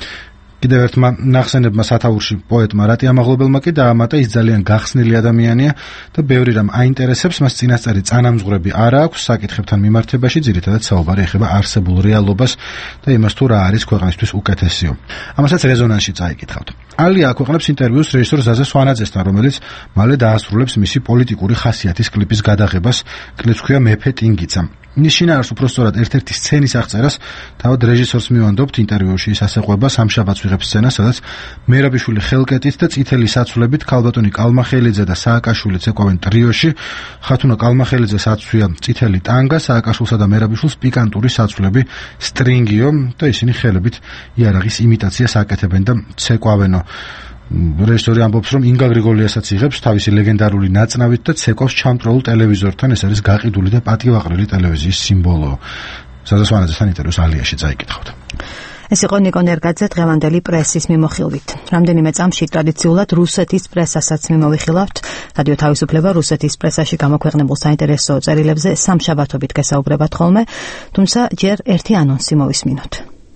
Speaker 9: კიდევ ერთმა ნახსენებმა სათაურში პოეტმა რატი ამაღლობელმა კი დაამატა, ის ძალიან გახსნილი ადამიანია და ბევრი რამ აინტერესებს, მას წინასწარი წანამძღვრები არ აქვს საკითხებთან მიმართებაში, ძირითადად საუბარი ეხება არსებულ რეალობას და იმას თუ რა არის ქვეყნისთვის უკეთესიო. ამასაც რეზონანსში წაიკითხავთ. ალია აქვეყნებს ინტერვიუს რეჟისორ ზაზა სვანაძესთან, რომელიც მალე დაასრულებს მისი პოლიტიკური ხასიათის კლიპის გადაღებას, კლიპს ჰქვია მეფე ტინგიცა. მის შინაარს უпростоრად ერთ-ერთი სცენის აღწერას თავად რეჟისორს მივანდობთ. ინტერვიუში ის ასე ყვება: სამშაბათს ვიღებ სცენას, სადაც მერაბიშვილი ხელკეტით და წითელი საცვლებით ქალბატონი კალმახელიძე და სააკაშვილიც ეკვავენ ტრიოში. ხათუნა კალმახელიძეს აცვია წითელი ტანგა, სააკაშვილსა და მერაბიშვილს პიკანტური საცვლები სტრინგიო და ისინი ხელებით იარაღის იმიტაციას აკეთებენ და ცეკვავენო.
Speaker 3: რეჟისორი ამბობს, რომ ინგა გრიგოლიასაც იღებს თავისი ლეგენდარული ნაწნავით და ცეკვავს ჩამწროულ ტელევიზორთან. ეს არის გაყიდული და პატივაყრილი ტელევიზიის სიმბოლო. საზასვანაძესთან ინტერვიუს ალიაში წაიკითხავთ.
Speaker 1: ეს იყო ნიკო ნერგაძე დღევანდელი პრესის მიმოხილვით. რამდენიმე წამში ტრადიციულად რუსეთის პრესასაც მიმოვიხილავთ. რადიო თავისუფლება რუსეთის პრესაში გამოქვეყნებულ საინტერესო წერილებზე სამშაბათობით გესაუბრებათ ხოლმე, თუმცა ჯერ ერთი ანონსი მოვისმინოთ.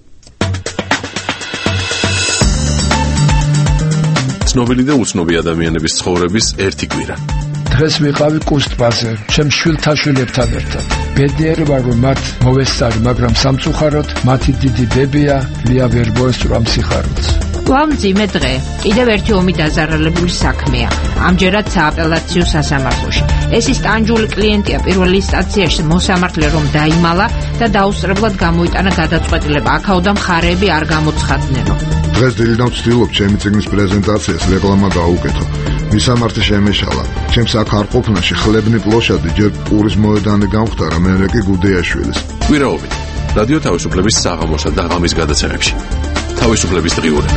Speaker 8: ცნობილი და უცნობი ადამიანების ცხოვრების ერთი კვირა.
Speaker 22: დღეს ვიყავი კუსტბაზე, ჩემ შვილთაშვილებთან ერთად. ბედნიერი ვარ, რომ მათ მოვესწარი, მაგრამ სამწუხაროდ მათი დიდი დებია ლია ვერ მოესწრა სიხარულს.
Speaker 23: მძიმე დღე. კიდევ ერთი ომი დაზარალებული საქმეა. ამჯერად სააპელაციო სასამართლოში. ეს ის ტანჯული კლიენტია პირველ ინსტანციაში მოსამართლე რომ დაიმალა და დაუსწრებლად გამოიტანა გადაწყვეტილება. აქაოდან მხარეები არ გამოცხადნენო.
Speaker 24: დღეს დილიდან ვცდილობ ჩემი წიგნის პრეზენტაციას რეკლამა გაუკეთო. მისამართი შემეშალა. ჩემს აქ არ ყოფნაში ხლებნი პლოშადი ჯერ პურის მოედანი გამختარა, მერე კი გუდეაშვილის.
Speaker 8: კვირაობით რადიო თავისუფლების საღამოსა და ღამის გადაცემებში. თავისუფლების დღიურები.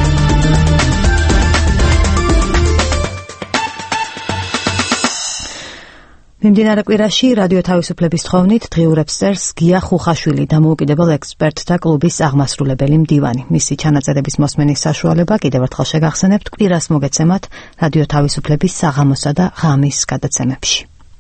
Speaker 1: მიმდინარე კვირაში რადიო თავისუფლების თხოვნით დღიურებს წერს გია ხუხაშვილი, დამოუკიდებელ ექსპერტთა კლუბის აღმასრულებელი მდივანი. მისი ჩანაწერების მოსმენის საშუალება კიდევ ერთხელ შეგახსენებთ კვირას მოგეცემათ რადიო თავისუფლების საღამოსა და ღამის გადაცემებში.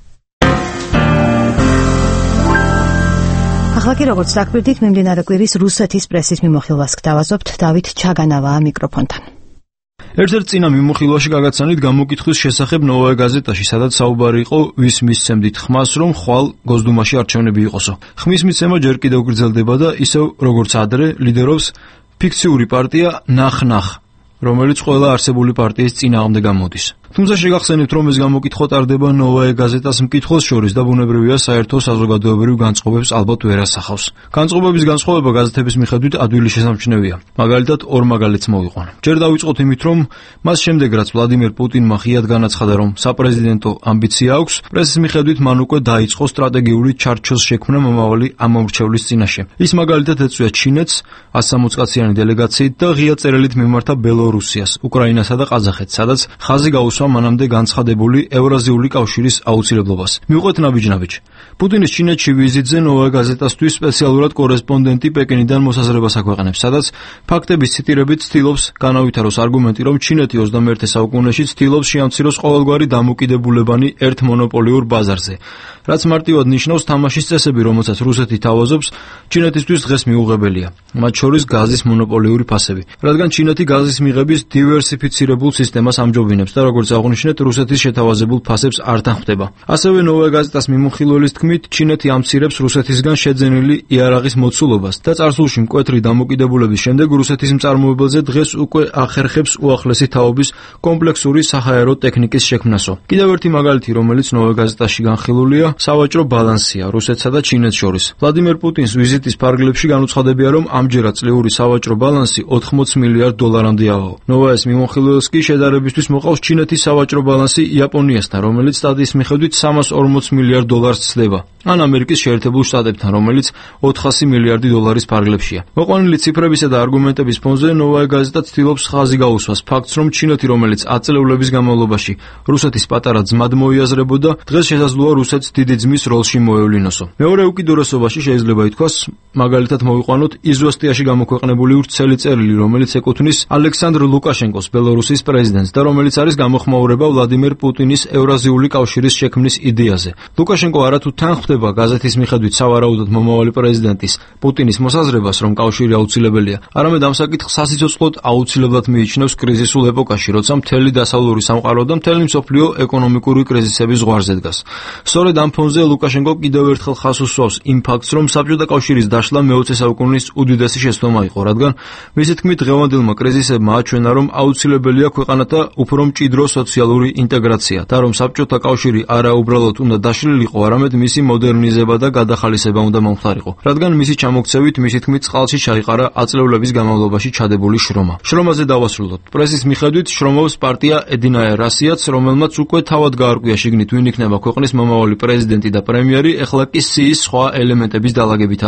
Speaker 1: ახლა კი როგორც დაგვირდით, მიმდინარე კვირის რუსეთის პრესის მიმოხილვას გთავაზობთ დავით ჩაგანავაა მიკროფონთან.
Speaker 25: ერთ-ერთ წინა მიმოხილვაში გაგაცანით გამოკითხვის შესახებ ნოვაია გაზეტაში, სადაც საუბარი იყო ვის მისცემდით ხმას, რომ ხვალ გოსდუმაში არჩევნები იყოსო. ხმის მიცემა ჯერ კიდევ გრძელდება და ისევ როგორც ადრე ლიდერობს ფიქციური პარტია ნახ-ნახ, რომელიც ყველა არსებული პარტიის წინააღმდეგ გამოდის. თუმცა შეგახსენებთ, რომ ეს გამოკითხვა ტარდება ნოვაია გაზეტას მკითხველს შორის და ბუნებრივია საერთო საზოგადოებრივ განწყობებს ალბათ ვერ ასახავს. განწყობების განსხვავება გაზეთების მიხედვით ადვილი შესამჩნევია. მაგალითად, ორ მაგალითს მოვიყვან. ჯერ დავიწყოთ იმით, რომ მას შემდეგ რაც ვლადიმერ პუტინმა ხიად განაცხადა, რომ საპრეზიდენტო ამბიცია აქვს, პრესის მიხედვით მან უკვე დაიწყო სტრატეგიული ჩარჩოს შექმნა მომავალი ამომრჩევლის წინაშე. ის მაგალითად ეწვია ჩინეთს 160-კაციანი დელეგაციით და ღია წერილით მიმართა ბელორუსიას, უკრაინასა და ყაზახეთს, სადაც ხაზი გაუსვა მანამდე განცხადებული ევრაზიული კავშირის აუცილებლობას. მიუყვეთ ნაბიჯ-ნაბიჯ. პუტინის ჩინეთში ვიზიტზე ნოვაია გაზეტასთვის სპეციალურად კორესპონდენტი პეკინიდან მოსაზრებას აქვეყნებს, სადაც ფაქტების ციტირებით ცდილობს განავითაროს არგუმენტი, რომ ჩინეთი 21 საუკუნეში ცდილობს შეამციროს ყოველგვარი დამოკიდებულებანი ერთ მონოპოლიურ ბაზარზე. რაც მარტივად ნიშნავს თამაშის წესები, რომელსაც რუსეთი თავაზობს, ჩინეთისთვის დღეს მიუღებელია. მათ შორის გაზის მონოპოლიური ფასები, რადგან ჩინეთი გაზის მიღების დივერსიფიცირებულ სისტემას ამჯობინებს და როგორც აღნიშნეთ, რუსეთის შეთავაზებულ ფასებს არ თანხმდება. ასევე ნოვაია გაზეტას მიმოხილველის თქმით, ჩინეთი ამცირებს რუსეთისგან შეძენილი იარაღის მოცულობას და წარსულში მკვეთრი დამოკიდებულების შემდეგ რუსეთის მწარმოებელზე დღეს უკვე ახერხებს უახლესი თაობის კომპლექსური საჰაერო ტექნიკის შექმნასო. კიდევ ერთი მაგალითი, რომელიც ნოვაია გაზეტაში განხილულია, სავაჭრო ბალანსია რუსეთსა და ჩინეთს შორის. ვლადიმერ პუტინს ვიზიტის ფარგლებში განუცხადებია, რომ ამჯერად წლიური სავაჭრო ბალანსი 80 მილიარდ დოლარამდე აღო. ნოვაიას მიმოხილველს კი შედარებისთვის მოყავს ჩინეთის სავაჭრო ბალანსი იაპონიასთან, რომელიც სტატიის მიხედვით 340 მილიარდ დოლარს ცდება, ან ამერიკის შეერთებულ შტატებთან, რომელიც 400 მილიარდი დოლარის ფარგლებშია. მოყვანილი ციფრებისა და არგუმენტების ფონზე ნოვაია გაზეტა ცდილობს ხაზი გაუსვას ფაქტს, რომ ჩინეთი, რომელიც აწლევლების განმავლობაში რუსეთის პატარა ძმად მოიაზრებოდა, დღეს შესაძლოა რუსეთს დიდი ძმის როლში მოევლინოსო. მეორე უკიდურესობაში შეიძლება ითქვას, მაგალითად მოვიყვანოთ იზვესტიაში გამოქვეყნებული ვრცელი წერილი, რომელიც ეკუთვნის ალექსანდრ ლუკაშენკოს, ბელორუსის პრეზიდენტს და რომელიც არის გამოხმაურება ვლადიმერ პუტინის ევრაზიული კავშირის შექმნის იდეაზე. ლუკაშენკო არათუ თანხმდება გაზეთის მიხედვით სავარაუდოდ მომავალი პრეზიდენტის პუტინის მოსაზრებას, რომ კავშირი აუცილებელია, არამედ ამ საკითხს სასიცოცხლოდ აუცილებლად მიიჩნევს კრიზისულ ეპოქაში, როცა მთელი დასავლური სამყარო და მთელი მსოფლიო ეკონომიკური კრიზისების ზღვარზე დგას. სწორედ ამ ფონზე ლუკაშენკო კიდევ ერთხელ ხაზს უსვავს იმ ფაქტს, რომ საბჭოთა კავშირის დაშლა მე-20 საუკუნის უდიდესი შეცდომა იყო, რადგან მისი თქმით დღევანდელმა კრიზისებმა აჩვენა, რომ აუცილებელია ქვეყანათა უფრო მჭიდრო სოციალური ინტეგრაცია და რომ საბჭოთა კავშირი არა უბრალოდ უნდა დაშლილიყო, არამედ მისი მოდერნიზება და გადახალისება უნდა მომხდარიყო, რადგან მისი ჩამოქცევით მისი თქმით წყალში ჩაიყარა აწლევლების განმავლობაში ჩადებული შრომა. შრომაზე დავასრულოთ. პრესის მიხედვით შრომობს პარტია ედინაია რასიაც, რომელმაც უკვე თავად გაარკვია შიგნით ვინ იქნება ქვეყნის მომავალი პრეზიდენტი და პრემიერი, ეხლა კი სიის სხვა ელემენტების დალაგებითაა დაკავებული.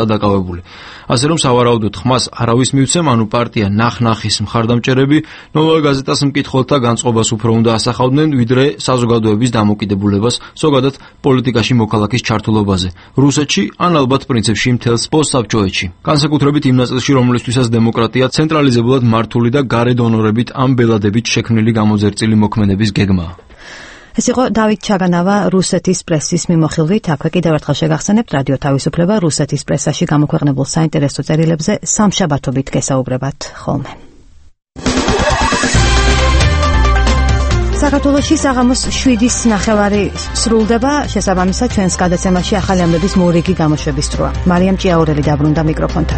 Speaker 25: განსხვავებული. ასე რომ სავარაუდოდ ხმას არავის მივცემ, ანუ პარტია ნახ-ნახის მხარდამჭერები ნოვოე გაზეტას მკითხველთა განწყობას უფრო უნდა ასახავდნენ, ვიდრე საზოგადოების დამოკიდებულებას ზოგადად პოლიტიკაში მოქალაქის ჩართულობაზე. რუსეთში ან ალბათ პრინციპში მთელს პოსტსაბჭოეთში. განსაკუთრებით იმ ნაწილში, რომლისთვისაც დემოკრატია ცენტრალიზებულად მართული და გარე დონორებით ან ბელადებით შექმნილი გამოძერწილი მოქმედების გეგმაა. ეს იყო დავით ჩაგანავა, რუსეთის პრესის მიმოხილვით. აქვე კიდევ ერთხელ შეგახსენებთ, რადიო თავისუფლება რუსეთის პრესაში გამოქვეყნებულ საინტერესო წერილებზე სამშაბათობით გესაუბრებათ ხოლმე. საქართველოში საღამოს 7:09 სრულდება, შესაბამისად ჩვენს გადაცემაში ახალი ამბების მორიგი გამოშვების დროა. მარიამ ჭიაურელი დაბრუნდა მიკროფონთან.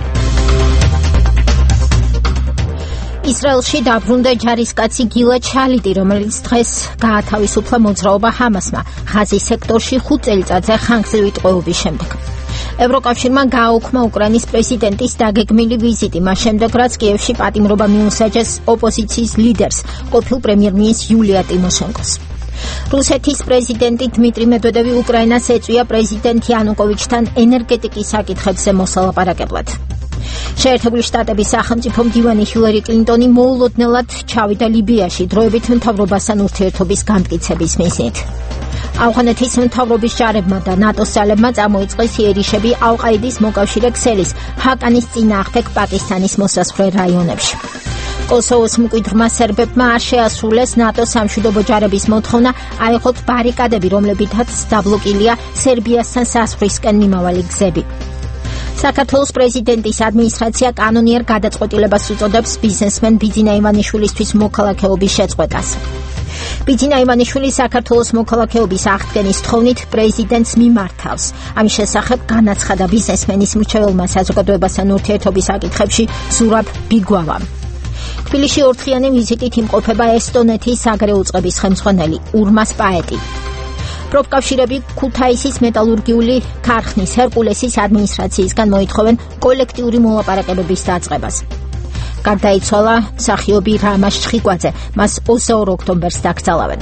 Speaker 2: ისრაელში დაბრუნდა ჯარისკაცი გილად შალიდი, რომელიც დღეს გაათავისუფლა მოძრაობა ჰამასმა ღაზის სექტორში 5 წელიწადზე ხანგრძლივი ტყვეობის შემდეგ. ევროკავშირმა გააუქმა უკრაინის პრეზიდენტის დაგეგმილი ვიზიტი, მას შემდეგ რაც კიევში პატიმრობა მიუსაჯეს ოპოზიციის ლიდერს, ყოფილ პრემიერ-მინისტრს იულია ტიმოშენკოს. რუსეთის პრეზიდენტი დმიტრი მედვედევი უკრაინას ეწვია პრეზიდენტ იანუკოვიჩთან ენერგეტიკის საკითხებზე მოსალაპარაკებლად. შეერთებული შტატების სახელმწიფო მდივანი ჰილარი კლინტონი მოულოდნელად ჩავიდა ლიბიაში დროებით მთავრობასთან ურთიერთობის გამტკიცების მიზნით. ავღანეთის მთავრობის ჯარებმა და ნატოს ძალებმა წამოიწყეს იერიშები ალ-ყაიდის მოკავშირე ქსელის ჰაკანის წინააღმდეგ პაკისტანის მოსაზღვრე რაიონებში. კოსოვოს მკვიდრმა სერბებმა არ შეასრულეს ნატოს სამშვიდობო ჯარების მოთხოვნა აეღოთ ბარიკადები, რომლებითაც დაბლოკილია სერბიასთან საზღვრისკენ მიმავალი გზები. საქართველოს პრეზიდენტის ადმინისტრაცია კანონიერ გადაწყვეტილებას უწოდებს ბიზნესმენ ბიძინა ივანიშვილისთვის მოქალაქეობის შეწყვეტას. ბიძინა ივანიშვილი საქართველოს მოქალაქეობის აღდგენის თხოვნით პრეზიდენტს მიმართავს. ამის შესახებ განაცხადა ბიზნესმენის მრჩეველმა საზოგადოებასთან ურთიერთობის საკითხებში ზურაბ ბიგვავამ. თბილისში ორდღიანი ვიზიტით იმყოფება ესტონეთის საგარეო უწყების ხელმძღვანელი ურმას პაეტი. პროფკავშირები ქუთაისის მეტალურგიული ქარხნის ჰერკულესის ადმინისტრაციისგან მოითხოვენ კოლექტიური მოლაპარაკებების დაწყებას. გარდაიცვალა მსახიობი რამაშ ჩხიკვაძე, მას 22 ოქტომბერს დაკრძალავენ.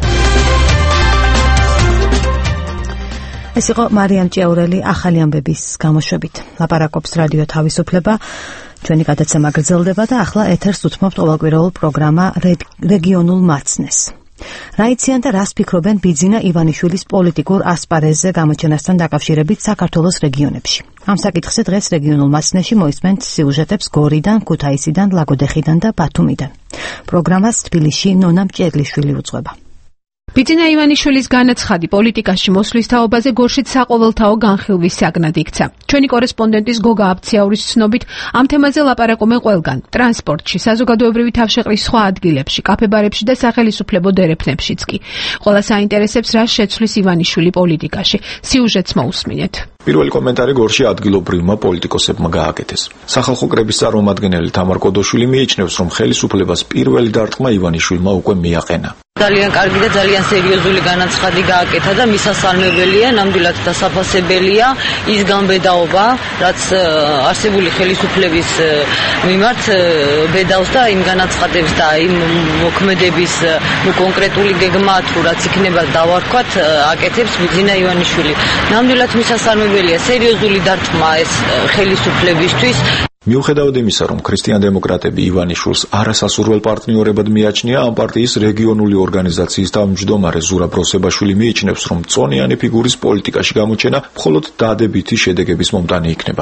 Speaker 2: ეს იყო მარიამ ჭიაურელი ახალი ამბების გამოშვებით. ლაპარაკობს რადიო თავისუფლება. ჩვენი გადაცემა გრძელდება და ახლა ეთერს უთმობთ ყოველკვირეულ პროგრამა რეგიონულ მაცნეს. რა იციან და რას ფიქრობენ ბიძინა ივანიშვილის პოლიტიკურ ასპარეზზე გამოჩენასთან დაკავშირებით საქართველოს რეგიონებში. ამ საკითხზე დღეს რეგიონულ მაცნეში მოისმენთ სიუჟეტებს გორიდან, ქუთაისიდან, ლაგოდეხიდან და ბათუმიდან. პროგრამას თბილისში ნონა მჭედლიშვილი უძღვება.
Speaker 4: ბიძინა ივანიშვილის განაცხადი პოლიტიკაში მოსვლის თაობაზე გორშით საყოველთაო განხილვის საგნად იქცა. ჩვენი კორესპონდენტის გოგა აბციაურის ცნობით, ამ თემაზე ლაპარაკობენ ყველგან: ტრანსპორტში, საზოგადოებრივი თავშეყრის სხვა ადგილებში, კაფე-ბარებში და სახელისუფლებო დერეფნებშიც კი. ყველას აინტერესებს, რა შეცვლის ივანიშვილი პოლიტიკაში. სიუჟეტს მოусმინეთ.
Speaker 5: პირველი კომენტარი გორში ადგილობრივმა პოლიტიკოსებმა გააკეთეს. სახალხო კრების წარმომადგენელი თამარ კოდოშვილი მიიჩნევს, რომ ხელისუფლებას პირველი დარტყმა ივანიშვილმა უკვე მიაყენა.
Speaker 10: ძალიან კარგი და ძალიან სერიოზული განაცხადი გააკეთა და მისასალმებელია, ნამდვილად დასაფასებელია ის განბედაობა, რაც არსებული ხელისუფლების მიმართ ბედავს და იმ განაცხადებს და იმ მოქმედების კონკრეტული გეგმა თუ რაც იქნება დავარქვათ, აკეთებს ბიძინა ივანიშვილი. ნამდვილად მისასალმებელია, სერიოზული დარტყმა ეს ხელისუფლებისთვის.
Speaker 5: მიუხედავად იმისა, რომ ქრისტიან-დემოკრატები ივანიშვილს არასასურველ პარტნიორებად მიაჩნია, ამ პარტიის რეგიონული ორგანიზაციის თავმჯდომარე ზურაბ როსებაშვილი მიიჩნევს, რომ წონიანი ფიგურის პოლიტიკაში გამოჩენა მხოლოდ დადებითი შედეგების მომტანი იქნება.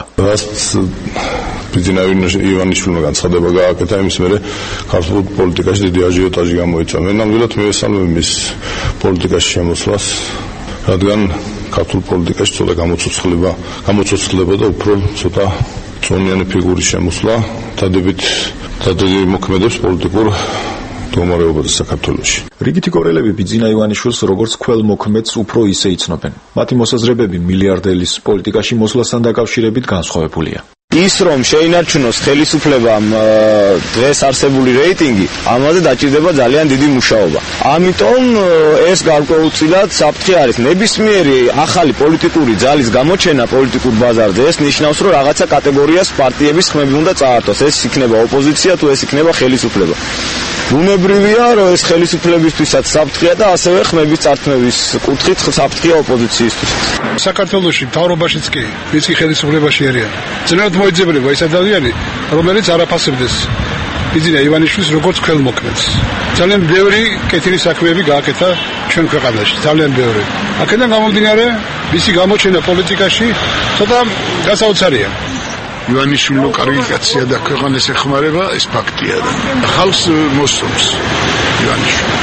Speaker 13: ბიძინა ივანიშვილმა განცხადება გააკეთა, იმის მერე ქართულ პოლიტიკაში დიდი აჟიოტაჟი გამოიწვა. მე ნამდვილად მივესალმებ მის პოლიტიკაში შემოსვლას, რადგან ქართულ პოლიტიკაში ცოტა გამოცოცხლება და უფრო ცოტა წონიანი ფიგურის შემოსვლა დადებითი მოქმედებს პოლიტიკურ მდგომარეობაზე საქართველოში.
Speaker 5: რიგითი კორელები ბიძინა ივანიშვილს როგორც ქველმოქმედს უფრო ისე იცნობენ. მათი მოსაზრებები მილიარდელის პოლიტიკაში მოსვლასთან დაკავშირებით განსხვავებულია.
Speaker 11: ის რომ შეინარჩუნოს ხელისუფლებამ დღეს არსებული რეიტინგი, ამაზე დაჭირდება ძალიან დიდი მუშაობა. ამიტომ ეს გარკვეულწილად საფრთხე არის. ნებისმიერი ახალი პოლიტიკური ძალის გამოჩენა პოლიტიკურ ბაზარზე ეს ნიშნავს, რომ რაღაცა კატეგორიას პარტიების ხმები უნდა წაართოს. ეს იქნება ოპოზიცია თუ ეს იქნება ხელისუფლება. ბუნებრივია, რომ ეს ხელისუფლებისთვისაც საფრთხეა და ასევე ხმების წართმევის კუთხით საფრთხეა ოპოზიციისთვის.
Speaker 24: საქართველოში მთავრობაშიც კი, ვინც კი ხელისუფლებაში არიან. ძნელად მოიძებნება ეს ადამიანი, რომელიც არაფასებდეს ბიძინა ივანიშვილის როგორც ქველმოქმედს. ძალიან ბევრი კეთილი საქმეები გააკეთა ჩვენ ქვეყანაში, ძალიან ბევრი. აქედან გამომდინარე, მისი გამოჩენა პოლიტიკაში ცოტა გასაოცარია. ივანიშვილო კარგი კაცია და ქვეყანას ეხმარება, ეს ფაქტია და ხალხს მოსწონს ივანიშვილი.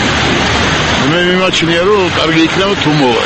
Speaker 24: მე მიმაჩნია, რომ კარგი იქნება თუ მოვა.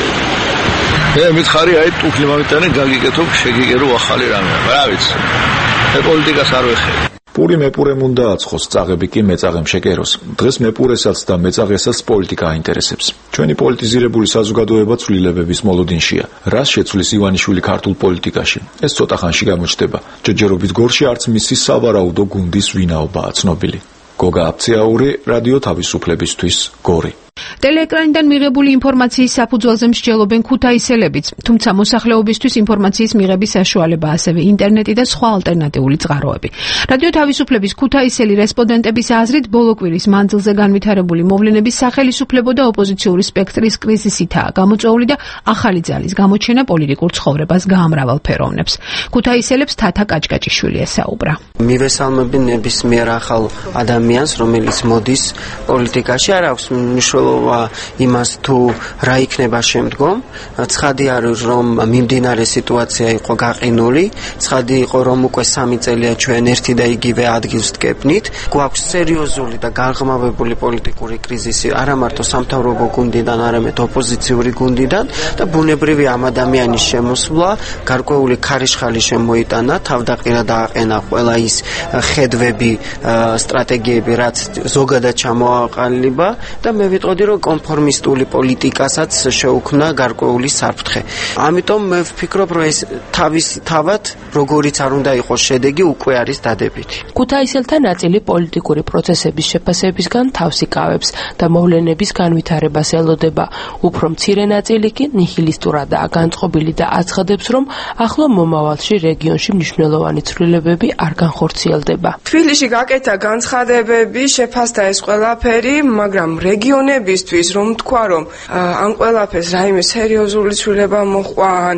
Speaker 12: მე მითხარი აი ტუფლი მომიტანე გაგიკეთო შეგიგერო ახალი რამე. რა ვიცი. მე პოლიტიკას არ ვეხები.
Speaker 5: პური მეპურემ უნდა აცხოს, წაღები კი მეწაღემ შეკეროს. დღეს მეპურესაც და მეწაღესაც პოლიტიკა აინტერესებს. ჩვენი პოლიტიზირებული საზოგადოება ცვლილებების მოლოდინშია. რას შეცვლის ივანიშვილი ქართულ პოლიტიკაში? ეს ცოტა ხანში გამოჩნდება. ჯერჯერობით გორში არც მისი სავარაუდო გუნდის ვინაობაა ცნობილი. გოგა აფცეაური, რადიო თავისუფლებისთვის, გორი.
Speaker 4: ტელეეკრანიდან მიღებული ინფორმაციის საფუძველზე მსჯელობენ ქუთაისელებიც, თუმცა მოსახლეობისთვის ინფორმაციის მიღების საშუალება, ასევე ინტერნეტი და სხვა ალტერნატიული წყაროები. რადიო თავისუფლების ქუთაისელი რესპონდენტების აზრით, ბოლო კვირის მანძილზე განვითარებული მოვლენების სახელისუფლებო და ოპოზიციური სპექტრის კრიზისითაა გამოწვეული და ახალი ძალის გამოჩენა პოლიტიკურ ცხოვრებას გაამრავალფეროვნებს. ქუთაისელებს თათა კაჭკაჭიშვილი ესაუბრა.
Speaker 14: მივესალმები ნებისმიერ ახალ ადამიანს, რომელიც მოდის პოლიტიკაში, არ აქვს მნიშვნელობა იმას თუ რა იქნება შემდგომ. ცხადი არის, რომ მიმდინარე სიტუაცია იყო გაყინული, ცხადი იყო, რომ უკვე 3 წელია ჩვენ ერთი და იგივე ადგილს ვდგებნით. გვაქვს სერიოზული და გარღმავებული პოლიტიკური კრიზისი არა მარტო სამთავრობო გუნდიდან, არამედ ოპოზიციური გუნდიდან და ბუნებრივი ამ ადამიანის შემოსვლა გარკვეული ქარიშხალი შემოიტანა, თავდაყირა დააყენა ყველა ის ხედვები, სტრატეგიები, რაც ზოგადად ჩამოაყალიბა და მე ვიტყოდი, რომ კონფორმისტული პოლიტიკასაც შეუქმნა გარკვეული საფრთხე. ამიტომ მე ვფიქრობ, რომ ეს თავად როგორიც არ უნდა იყოს შედეგი, უკვე არის დადებითი.
Speaker 16: ქუთაისელთა ნაწილი პოლიტიკური პროცესების შეფასებისგან თავს იკავებს და მოვლენების განვითარებას ელოდება. უფრო მცირე ნაწილი კი ნიჰილისტურადაა განწყობილი და აცხადებს, რომ ახლო მომავალში რეგიონში მნიშვნელოვანი ცვლილებები არ განხორციელდება.
Speaker 17: თბილისში გაკეთა განცხადებები, შეფასდა ეს ყველაფერი, მაგრამ რეგიონებისთვის რომ თქვა, რომ ამ ყველაფერს რაიმე სერიოზული ცვლილება მოყვან,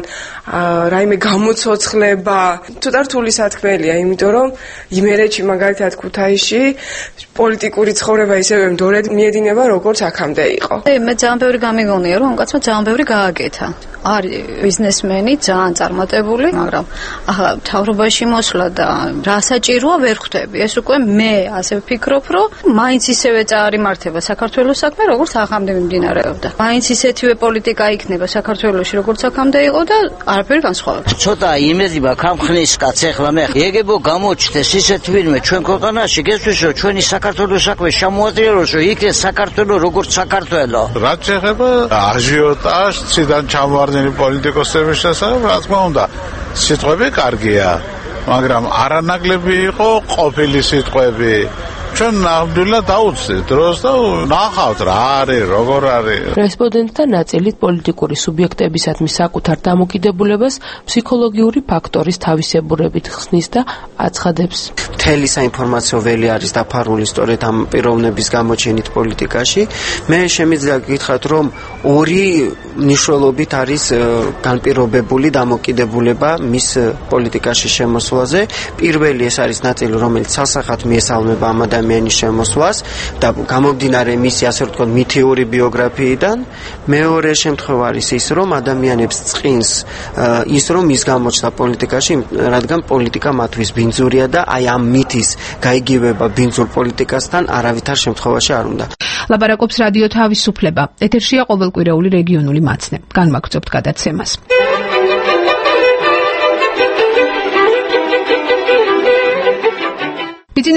Speaker 17: რაიმე გამოცოცხლება, ცოტა რთული სათქმელია, იმიტომ რომ იმერეთში მაგალითად ქუთაისში პოლიტიკური ცხოვრება ისევე მდორედ მიედინება, როგორც აქამდე იყო.
Speaker 26: მე ძალიან ბევრი გამიგონია, რომ ამ კაცმა ძალიან ბევრი გააკეთა. არის ბიზნესმენი, ძალიან წარმატებული, მაგრამ ახლა მთავრობაში მოსვლა და რა საჭიროა ვერ ხვდები. ეს უკვე მე ასე ვფიქრობ, რომ მაინც ისევე წარიმართება საქართველოს საქმე, როგორც ახამდე მიმდინარეობდა. მაინც ისეთივე პოლიტიკა იქნება საქართველოში, როგორც აქამდე იყო და არაფერი განსხვავება.
Speaker 27: ცოტა იმედი მაქვს ამ ხნის კაც ახლა მე ეგებო გამოჩნდეს ისეთ ვინმე ჩვენ ქვეყანაში, გესმის რომ ჩვენი საქართველოს საქმე შემოაძლიეროს, რომ იქ ეს საქართველო როგორც საქართველო.
Speaker 24: რაც ეხება აჟიოტაჟს, ციდან ჩამოვარდნილი პოლიტიკოსების შესახებ, რა თქმა უნდა, სიტყვები კარგია, მაგრამ არანაკლები იყო ყოფილი სიტყვები. ჩვენ ნამდვილად დაუცდით დროს და ნახავთ რა არის, როგორ არის.
Speaker 16: რესპონდენტთა ნაწილით პოლიტიკური სუბიექტებისადმი საკუთარ დამოკიდებულებას ფსიქოლოგიური ფაქტორის თავისებურებით ხსნის და აცხადებს.
Speaker 14: მთელი საინფორმაციო ველი არის დაფარული სწორედ ამ პიროვნების გამოჩენით პოლიტიკაში. მე შემიძლია გითხრათ, რომ ორი მნიშვნელობით არის განპირობებული დამოკიდებულება მის პოლიტიკაში შემოსვლაზე. პირველი ეს არის ნაწილი, რომელიც სასახად მიესალმება ამ ადამიანის შემოსვლას და გამომდინარე მისი ასე ვთქვათ მითიური ბიოგრაფიიდან. მეორე შემთხვევა არის ის, რომ ადამიანებს წყინს ის, რომ ის გამოჩნდა პოლიტიკაში, რადგან პოლიტიკა მათთვის ბინძურია და აი ამ მითის გაიგივება ბინძურ პოლიტიკასთან არავითარ შემთხვევაში არ უნდა.
Speaker 4: ლაპარაკობს რადიო თავისუფლება. ეთერშია ყოველკვირეული რეგიონული მაცნე. განმაგრძობთ გადაცემას. ბიძინა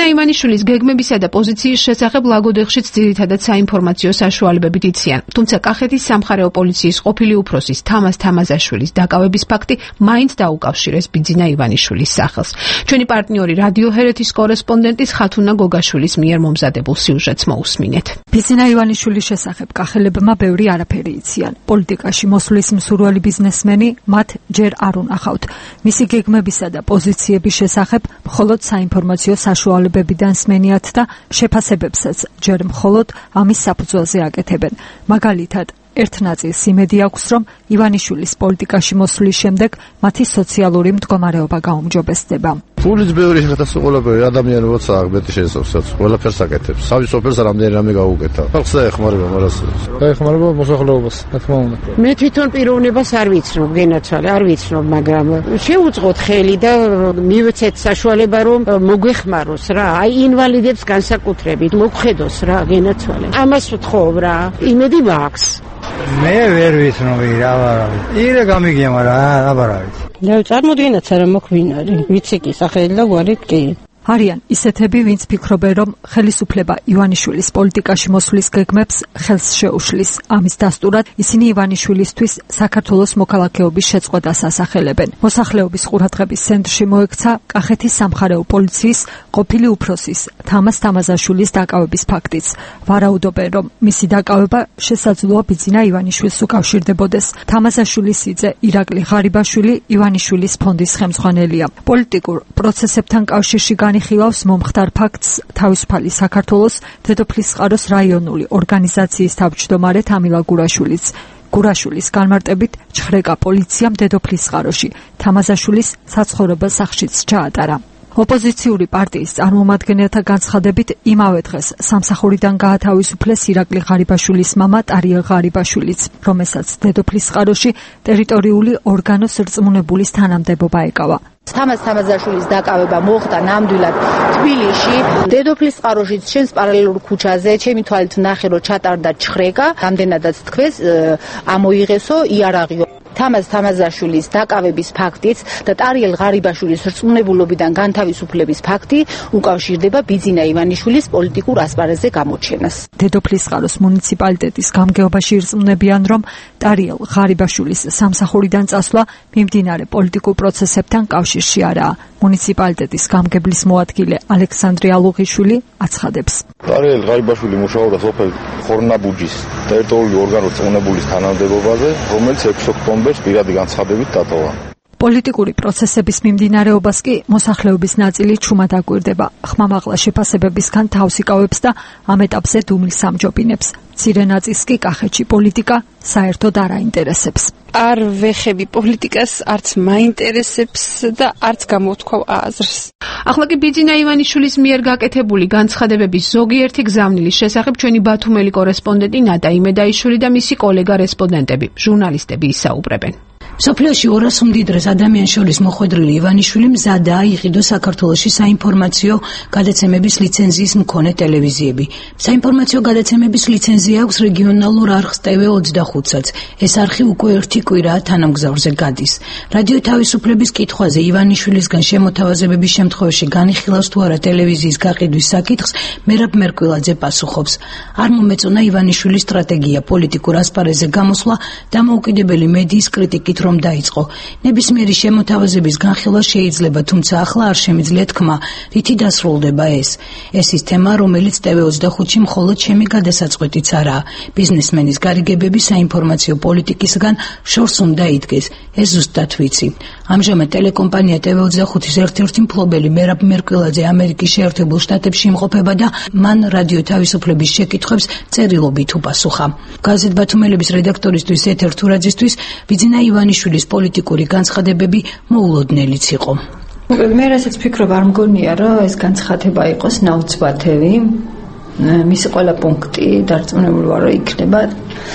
Speaker 4: ივანიშვილის გეგმებისა და პოზიციის შესახებ ლაგოდეხშიც ძირითადად საინფორმაციო საშუალებებით იციან. თუმცა კახეთის სამხარეო პოლიციის ყოფილი უფროსის თამაზ თამაზაშვილის დაკავების ფაქტი მაინც დაუკავშირეს ბიძინა ივანიშვილის სახელს. ჩვენი პარტნიორი რადიო ჰერეთის კორესპონდენტის ხათუნა გოგაშვილის მიერ მომზადებულ სიუჟეტს მოусმინეთ.
Speaker 6: ბიძინა ივანიშვილის შესახებ კახელებმა ბევრი არაფერი იციან. პოლიტიკაში მოსვლის მსურველი ბიზნესმენი მათ ჯერ არ უნახავთ. მისი გეგმებისა და პოზიციების შესახებ მხოლოდ საინფორმაციო საშუალებებიდან სმენიათ და შეფასებებსაც ჯერ მხოლოდ ამის საფუძველზე აკეთებენ. მაგალითად, ერთ ნაწილს იმედი აქვს, რომ ივანიშვილის პოლიტიკაში მოსვლის შემდეგ მათი სოციალური მდგომარეობა გაუმჯობესდება.
Speaker 7: ფულის ბევრი ხელისუფლებელი ადამიანი როცა აღბეთი შეესწავსაც, ყველაფერს აკეთებს. თავის ოფერს რამდენი რამე გაუგეთა. ხალხს ეხმარება მას.
Speaker 15: ეხმარება მოსახლეობას, რა თქმა უნდა.
Speaker 18: მე თვითონ პიროვნებას არ ვიცნობ, გენაცვალე, არ ვიცნობ, მაგრამ შევუწყოთ ხელი და მივცეთ საშუალება, რომ მოგვეხმაროს რა, აი ინვალიდებს განსაკუთრებით მოგხედოს რა, გენაცვალე. ამას ვთხოვ რა, იმედი მაქვს.
Speaker 15: მე ვერ ვიცნობი რა ვარავი. ირა გამიგია, მაგრამ აბა რა ვიცი.
Speaker 18: და წარმოდგენაც არა მოქვინარი. ვიცი კი სახელი და გვარი კი.
Speaker 6: არიან ისეთები, ვინც ფიქრობენ, რომ ხელისუფლება ივანიშვილის პოლიტიკაში მოსვლის გეგმებს ხელს შეუშლის. ამის დასტურად ისინი ივანიშვილისთვის საქართველოს მოქალაქეობის შეწყვეტას ასახელებენ. მოსახლეობის ყურადღების ცენტრში მოექცა კახეთის სამხარეო პოლიციის ყოფილი უფროსის თამაზ თამაზაშვილის დაკავების ფაქტიც. ვარაუდობენ, რომ მისი დაკავება შესაძლოა ბიძინა ივანიშვილს უკავშირდებოდეს. თამაზაშვილის იძე ირაკლი ღარიბაშვილი ივანიშვილის ფონდის ხელმძღვანელია. პოლიტიკურ პროცესებთან კავშირში ხილავს მომხდარ ფაქტს თავისუფალი საქართველოს დედოფლისწყაროს რაიონული ორგანიზაციის თავმჯდომარე თამილა გურაშვილიც. გურაშვილის განმარტებით ჩხრეკა პოლიციამ დედოფლისწყაროში თამაზაშვილის საცხოვრებელ სახლშიც ჩაატარა. ოპოზიციური პარტიის წარმომადგენელთა განცხადებით იმავე დღეს სამსახურიდან გაათავისუფლეს ირაკლი ღარიბაშვილის მამა ტარიელ ღარიბაშვილიც, რომელსაც დედოფლისწყაროში ტერიტორიული ორგანოს რწმუნებულის თანამდებობა ეკავა.
Speaker 19: თამაზ თამაზაშვილის დაკავება მოხდა ნამდვილად თბილისში, დედოფლისწყაროშიც შენს პარალელურ ქუჩაზე, ჩემი თვალით ნახე რომ ჩატარდა ჩხრეკა, რამდენადაც თქვეს ამოიღესო იარაღიო. თამაზ თამაზაშვილის დაკავების ფაქტიც და ტარიელ ღარიბაშვილის რწმუნებულობიდან განთავისუფლების ფაქტი უკავშირდება ბიძინა ივანიშვილის პოლიტიკურ ასპარეზზე გამოჩენას.
Speaker 6: დედოფლისწყაროს მუნიციპალიტეტის გამგეობაში ირწმუნებიან, რომ ტარიელ ღარიბაშვილის სამსახურიდან წასვლა მიმდინარე პოლიტიკურ პროცესებთან კავშირში არაა. მუნიციპალიტეტის გამგებლის მოადგილე ალექსანდრე ალუღიშვილი აცხადებს.
Speaker 7: ტარიელ ღარიბაშვილი მუშაობდა სოფელ ხორნაბუჯის ტერიტორიული ორგანოს რწმუნებულის თანამდებობაზე, რომელიც 6 ოქტომბერს პირადი განცხადებით დატოვა.
Speaker 6: პოლიტიკური პროცესების მიმდინარეობას კი მოსახლეობის ნაწილი ჩუმად აკვირდება. ხმამაღლა შეფასებებისგან თავს იკავებს და ამ ეტაპზე დუმილს ამჯობინებს. მცირე ნაწილს კი კახეთში პოლიტიკა საერთოდ არ აინტერესებს.
Speaker 20: არ ვეხები პოლიტიკას, არც მაინტერესებს და არც გამოვთქვავ აზრს.
Speaker 4: ახლა კი ბიძინა ივანიშვილის მიერ გაკეთებული განცხადებების ზოგიერთი გზავნილის შესახებ ჩვენი ბათუმელი კორესპონდენტი ნადა იმედაიშვილი და მისი კოლეგა რესპონდენტები, ჟურნალისტები ისაუბრებენ.
Speaker 21: სოფლიოში 200 მდიდრეს ადამიანს შორის მოხვედრილი ივანიშვილი მზადაა იყიდოს საქართველოში საინფორმაციო გადაცემების ლიცენზიის მქონე ტელევიზიები. საინფორმაციო გადაცემების ლიცენზია აქვს რეგიონალურ არხს TV25-საც. ეს არხი უკვე 1 კვირაა თანამგზავრზე გადის. რადიო თავისუფლების კითხვაზე ივანიშვილისგან შემოთავაზებების შემთხვევაში განიხილავს თუ არა ტელევიზიის გაყიდვის საკითხს, მერაბ მერკვილაძე პასუხობს. არ მომეწონა ივანიშვილის სტრატეგია პოლიტიკურ ასპარეზზე გამოსვლა დამოუკიდებელი მედიის კრიტიკით რომ დაიწყო. ნებისმიერი შემოთავაზების განხილვა შეიძლება, თუმცა ახლა არ შემიძლია თქმა, რითი დასრულდება ეს. ეს ის თემა, რომელიც TV25-ში მხოლოდ ჩემი გადასაწყვეტიც არაა. ბიზნესმენის გარიგებები საინფორმაციო პოლიტიკისგან შორს უნდა იდგეს. ეს ზუსტად ვიცი. ამჟამად ტელეკომპანია TV25-ის ერთ-ერთი მფლობელი მერაბ მერკვილაძე ამერიკის შეერთებულ შტატებში იმყოფება და მან რადიო თავისუფლების შეკითხვებს წერილობით უპასუხა. გაზეთ ბათუმელების რედაქტორისთვის ეთერ თურაძისთვის ბიძინა ივანიშვილის პოლიტიკური განცხადებები მოულოდნელიც იყო.
Speaker 26: მე რასაც ფიქრობ, არ მგონია, რომ ეს განცხადება იყოს ნაუცბათელი. მისი ყველა პუნქტი დარწმუნებული ვარ, რომ იქნება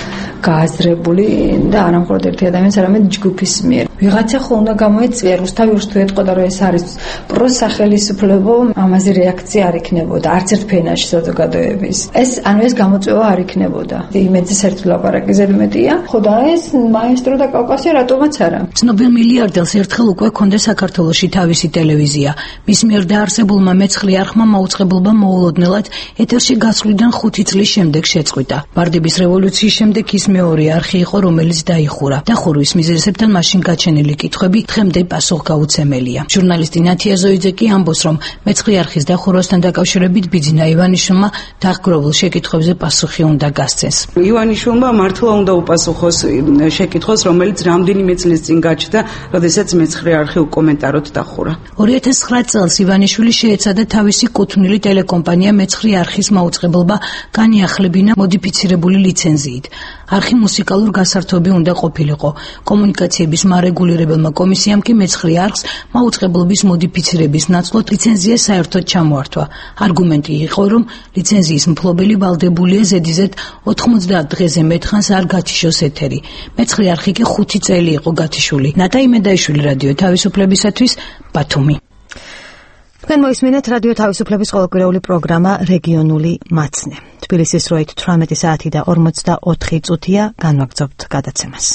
Speaker 1: გააზრებული და არა მხოლოდ ერთი ადამიანის, არამედ ჯგუფის მიერ. ვიღაცა ხო უნდა გამოეწვია რუსთავი თუ ეთყოდა რომ ეს არის პროსახელისუფლებო, ამაზე რეაქცია არ იქნებოდა არც ერთ ფენაში საზოგადოების. ეს გამოწვევა არ იქნებოდა. იმედზე საერთოდ ლაპარაკი ზედმეტია. ხო და ეს მაესტრო და კავკასია რატომაც არა.
Speaker 21: ცნობილ მილიარდელს ერთხელ უკვე ჰქონდა საქართველოში თავისი ტელევიზია. მის მიერ დაარსებულმა მეცხრე არხმა მაუწყებლობა მოულოდნელად ეთერში გასვლიდან 5 წლის შემდეგ შეწყვიტა. ბარდების რევოლუციის შემდეგ ის მეორე არხი იყო, რომელიც დაიხურა. დახურვის მიზეზებთან მაშინ გაჩენილი კითხვები დღემდე პასუხგაუცემელია. ჟურნალისტი ნათია ზოიძე კი ამბობს, რომ მეცხრე არხის დახურვასთან დაკავშირებით ბიძინა ივანიშვილმა დაღგროვილ შეკითხვებზე პასუხი უნდა გასცეს.
Speaker 3: ივანიშვილმა მართლა უნდა უპასუხოს შეკითხვას, რომელიც რამდენიმე წლის წინ გაჩნდა, როდესაც მეცხრე არხი უკომენტაროდ დახურა.
Speaker 21: 2009 წელს ივანიშვილი შეეცადა თავისი კუთვნილი ტელეკომპანია მეცხრე არხის მაუწყებლობა განიახლებინა მოდიფიცირებული ლიცენზიით. არხი მუსიკალურ გასართობი უნდა ყოფილიყო. კომუნიკაციების მარეგულირებელმა კომისიამ კი მეცხრე არხს მაუწყებლობის მოდიფიცირების ნაცვლად ლიცენზია საერთოდ ჩამოართვა. არგუმენტი იყო, რომ ლიცენზიის მფლობელი ვალდებულია ზედიზედ 90 დღეზე მეტხანს არ გათიშოს ეთერი. მეცხრე არხი კი 5 წელი იყო გათიშული. ნატა იმედაიშვილი, რადიო თავისუფლებისათვის, ბათუმი.
Speaker 8: თქვენ მოისმინეთ რადიო თავისუფლების ყოველკვირეული პროგრამა რეგიონული მაცნე. თბილისის დროით 18 საათი და 44 წუთია, განვაგრძობთ გადაცემას.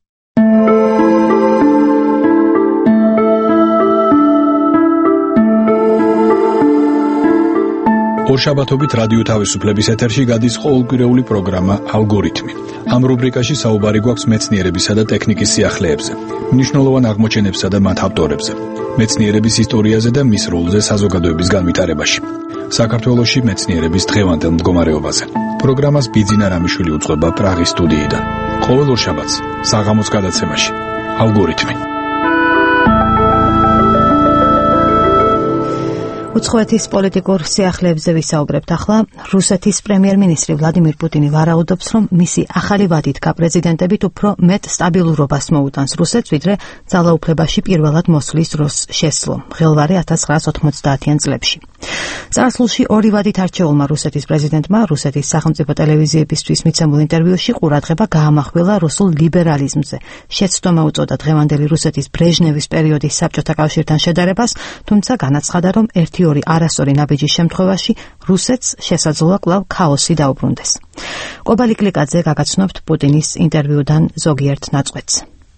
Speaker 9: ორშაბათობით რადიო თავისუფლების ეთერში გადის ყოველკვირეული პროგრამა ალგორითმი. ამ რუბრიკაში საუბარი გვაქვს მეცნიერებისა და ტექნიკის სიახლეებზე, მნიშვნელოვან აღმოჩენებსა და მათ ავტორებზე, მეცნიერების ისტორიაზე და მის როლზე საზოგადოების განვითარებაში. საქართველოში მეცნიერების დღევანდელ მდგომარეობაზე. პროგრამას ბიძინა რამიშვილი უძღვება პრაღის სტუდიიდან. ყოველ ორშაბათს საღამოს გადაცემაში ალგორითმი.
Speaker 8: უცხოეთის პოლიტიკურ სიახლეებზე ვისაუბრებთ ახლა. რუსეთის პრემიერ-მინისტრი ვლადიმირ პუტინი ვარაუდობს, რომ მისი ახალი ვადით გაპრეზიდენტებით უფრო მეტ სტაბილურობას მოუტანს რუსეთს, ვიდრე ძალაუფლებაში პირველად მოსვლის დროს შესძლო. ღელვარი 1990-იან წლებში. წარსულში ორი ვადით არჩეულმა რუსეთის პრეზიდენტმა რუსეთის სახელმწიფო ტელევიზიებისთვის მიცემულ ინტერვიუში ყურადღება გაამახვილა რუსულ ლიბერალიზმზე. შეცდომა უწოდა დღევანდელი რუსეთის ბრეჟნევის პერიოდის საბჭოთა კავშირთან შედარებას, თუმცა განაცხადა, რომ ერთი ორი არასწორი ნაბიჯის შემთხვევაში რუსეთს შესაძლოა კვლავ ქაოსი დაუბრუნდეს. კობალი კლიკაძე გაგაცნობთ პუტინის ინტერვიუდან ზოგიერთ ნაწყვეტს.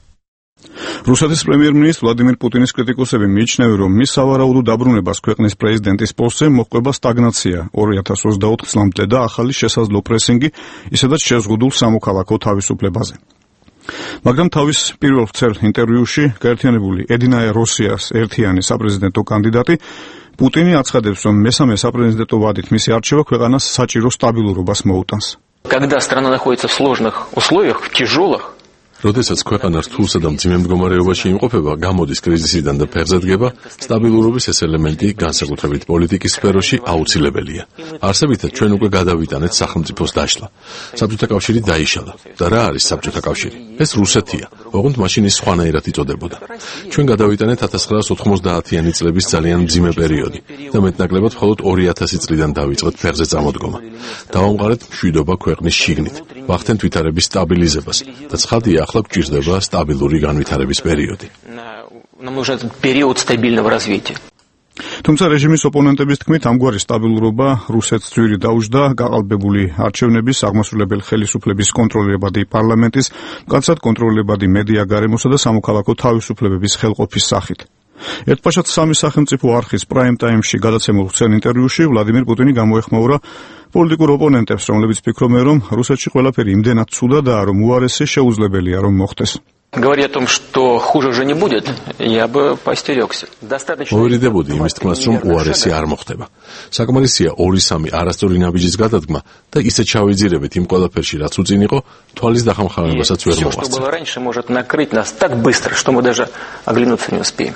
Speaker 22: რუსეთის პრემიერ-მინისტრ ვლადიმირ პუტინის კრიტიკოსები მიიჩნევენ, რომ მის სავარაუდო დაბრუნებას ქვეყნის პრეზიდენტის პოსტზე მოჰყვება სტაგნაცია 2024 წლამდე და ახალი შესაძლო პრესინგი, ისედაც შეზღუდულ სამოქალაქო თავისუფლებაზე. მაგრამ თავის პირველ ვრცელ ინტერვიუში გაერთიანებული ედინაე როსიას ერთიანი საპრეზიდენტო კანდიდატი პუტინი აცხადებს, რომ მესამე საპრეზიდენტო ვადით მისი არჩევა ქვეყანას საჭირო სტაბილურობას მოუტანს.
Speaker 23: Когда страна находится в сложных условиях, в тяжелых,
Speaker 25: როდესაც ქვეყანა რთულსა და მძიმე მდგომარეობაში იმყოფება, გამოდის კრიზისიდან და ფეხზე დგება, სტაბილურობის ეს ელემენტი განსაკუთრებით პოლიტიკის სფეროში აუცილებელია. არსებითად ჩვენ უკვე გადავიტანეთ სახელმწიფოს დაშლა. საბჭოთა კავშირი დაიშალა. და რა არის საბჭოთა კავშირი? ეს რუსეთია. ოღონდ მაშინ ის სხვანაირად იწოდებოდა. ჩვენ გადავიტანეთ 1990-იანი წლების ძალიან მძიმე პერიოდი და მეტნაკლებად მხოლოდ 2000 წლიდან დავიწყეთ ფეხზე წამოდგომა. დავამყარეთ მშვიდობა ქვეყნის შიგნით, ვახდენთ ვითარების სტაბილიზებას და ცხადია, ახლა გვჭირდება სტაბილური განვითარების პერიოდი.
Speaker 23: Нам нужен период стабильного развития.
Speaker 22: თუმცა რეჟიმის ოპონენტების თქმით, ამგვარი სტაბილურობა რუსეთს ძვირი დაუჯდა გაყალბებული არჩევნების, აღმასრულებელი ხელისუფლების კონტროლებადი პარლამენტის, მკაცრად კონტროლებადი მედია გარემოსა და სამოქალაქო თავისუფლებების ხელყოფის სახით. ერთპაშად სამი სახელმწიფო არხის პრაიმ ტაიმში გადაცემულ ვრცელ ინტერვიუში ვლადიმირ პუტინი გამოეხმაურა პოლიტიკურ ოპონენტებს, რომლებიც ფიქრობენ, რომ რუსეთში ყველაფერი იმდენად ცუდადაა, რომ უარესი შეუძლებელია რომ მოხდეს.
Speaker 23: Говоря о том, что хуже уже не будет, я бы поостерегся. Достаточно.
Speaker 25: მოვირიდებოდი იმის თქმას, რომ უარესი არ მოხდება. საკმარისია 2-3 არასწორი ნაბიჯის გადადგმა და ისე ჩავიძირებით იმ ყველაფერში, რაც უწინ იყო, თვალის დახამხავებასაც ვერ
Speaker 23: მოგვასწრებს. Что было раньше, может накрыть нас так быстро, что мы даже оглянуться не успеем.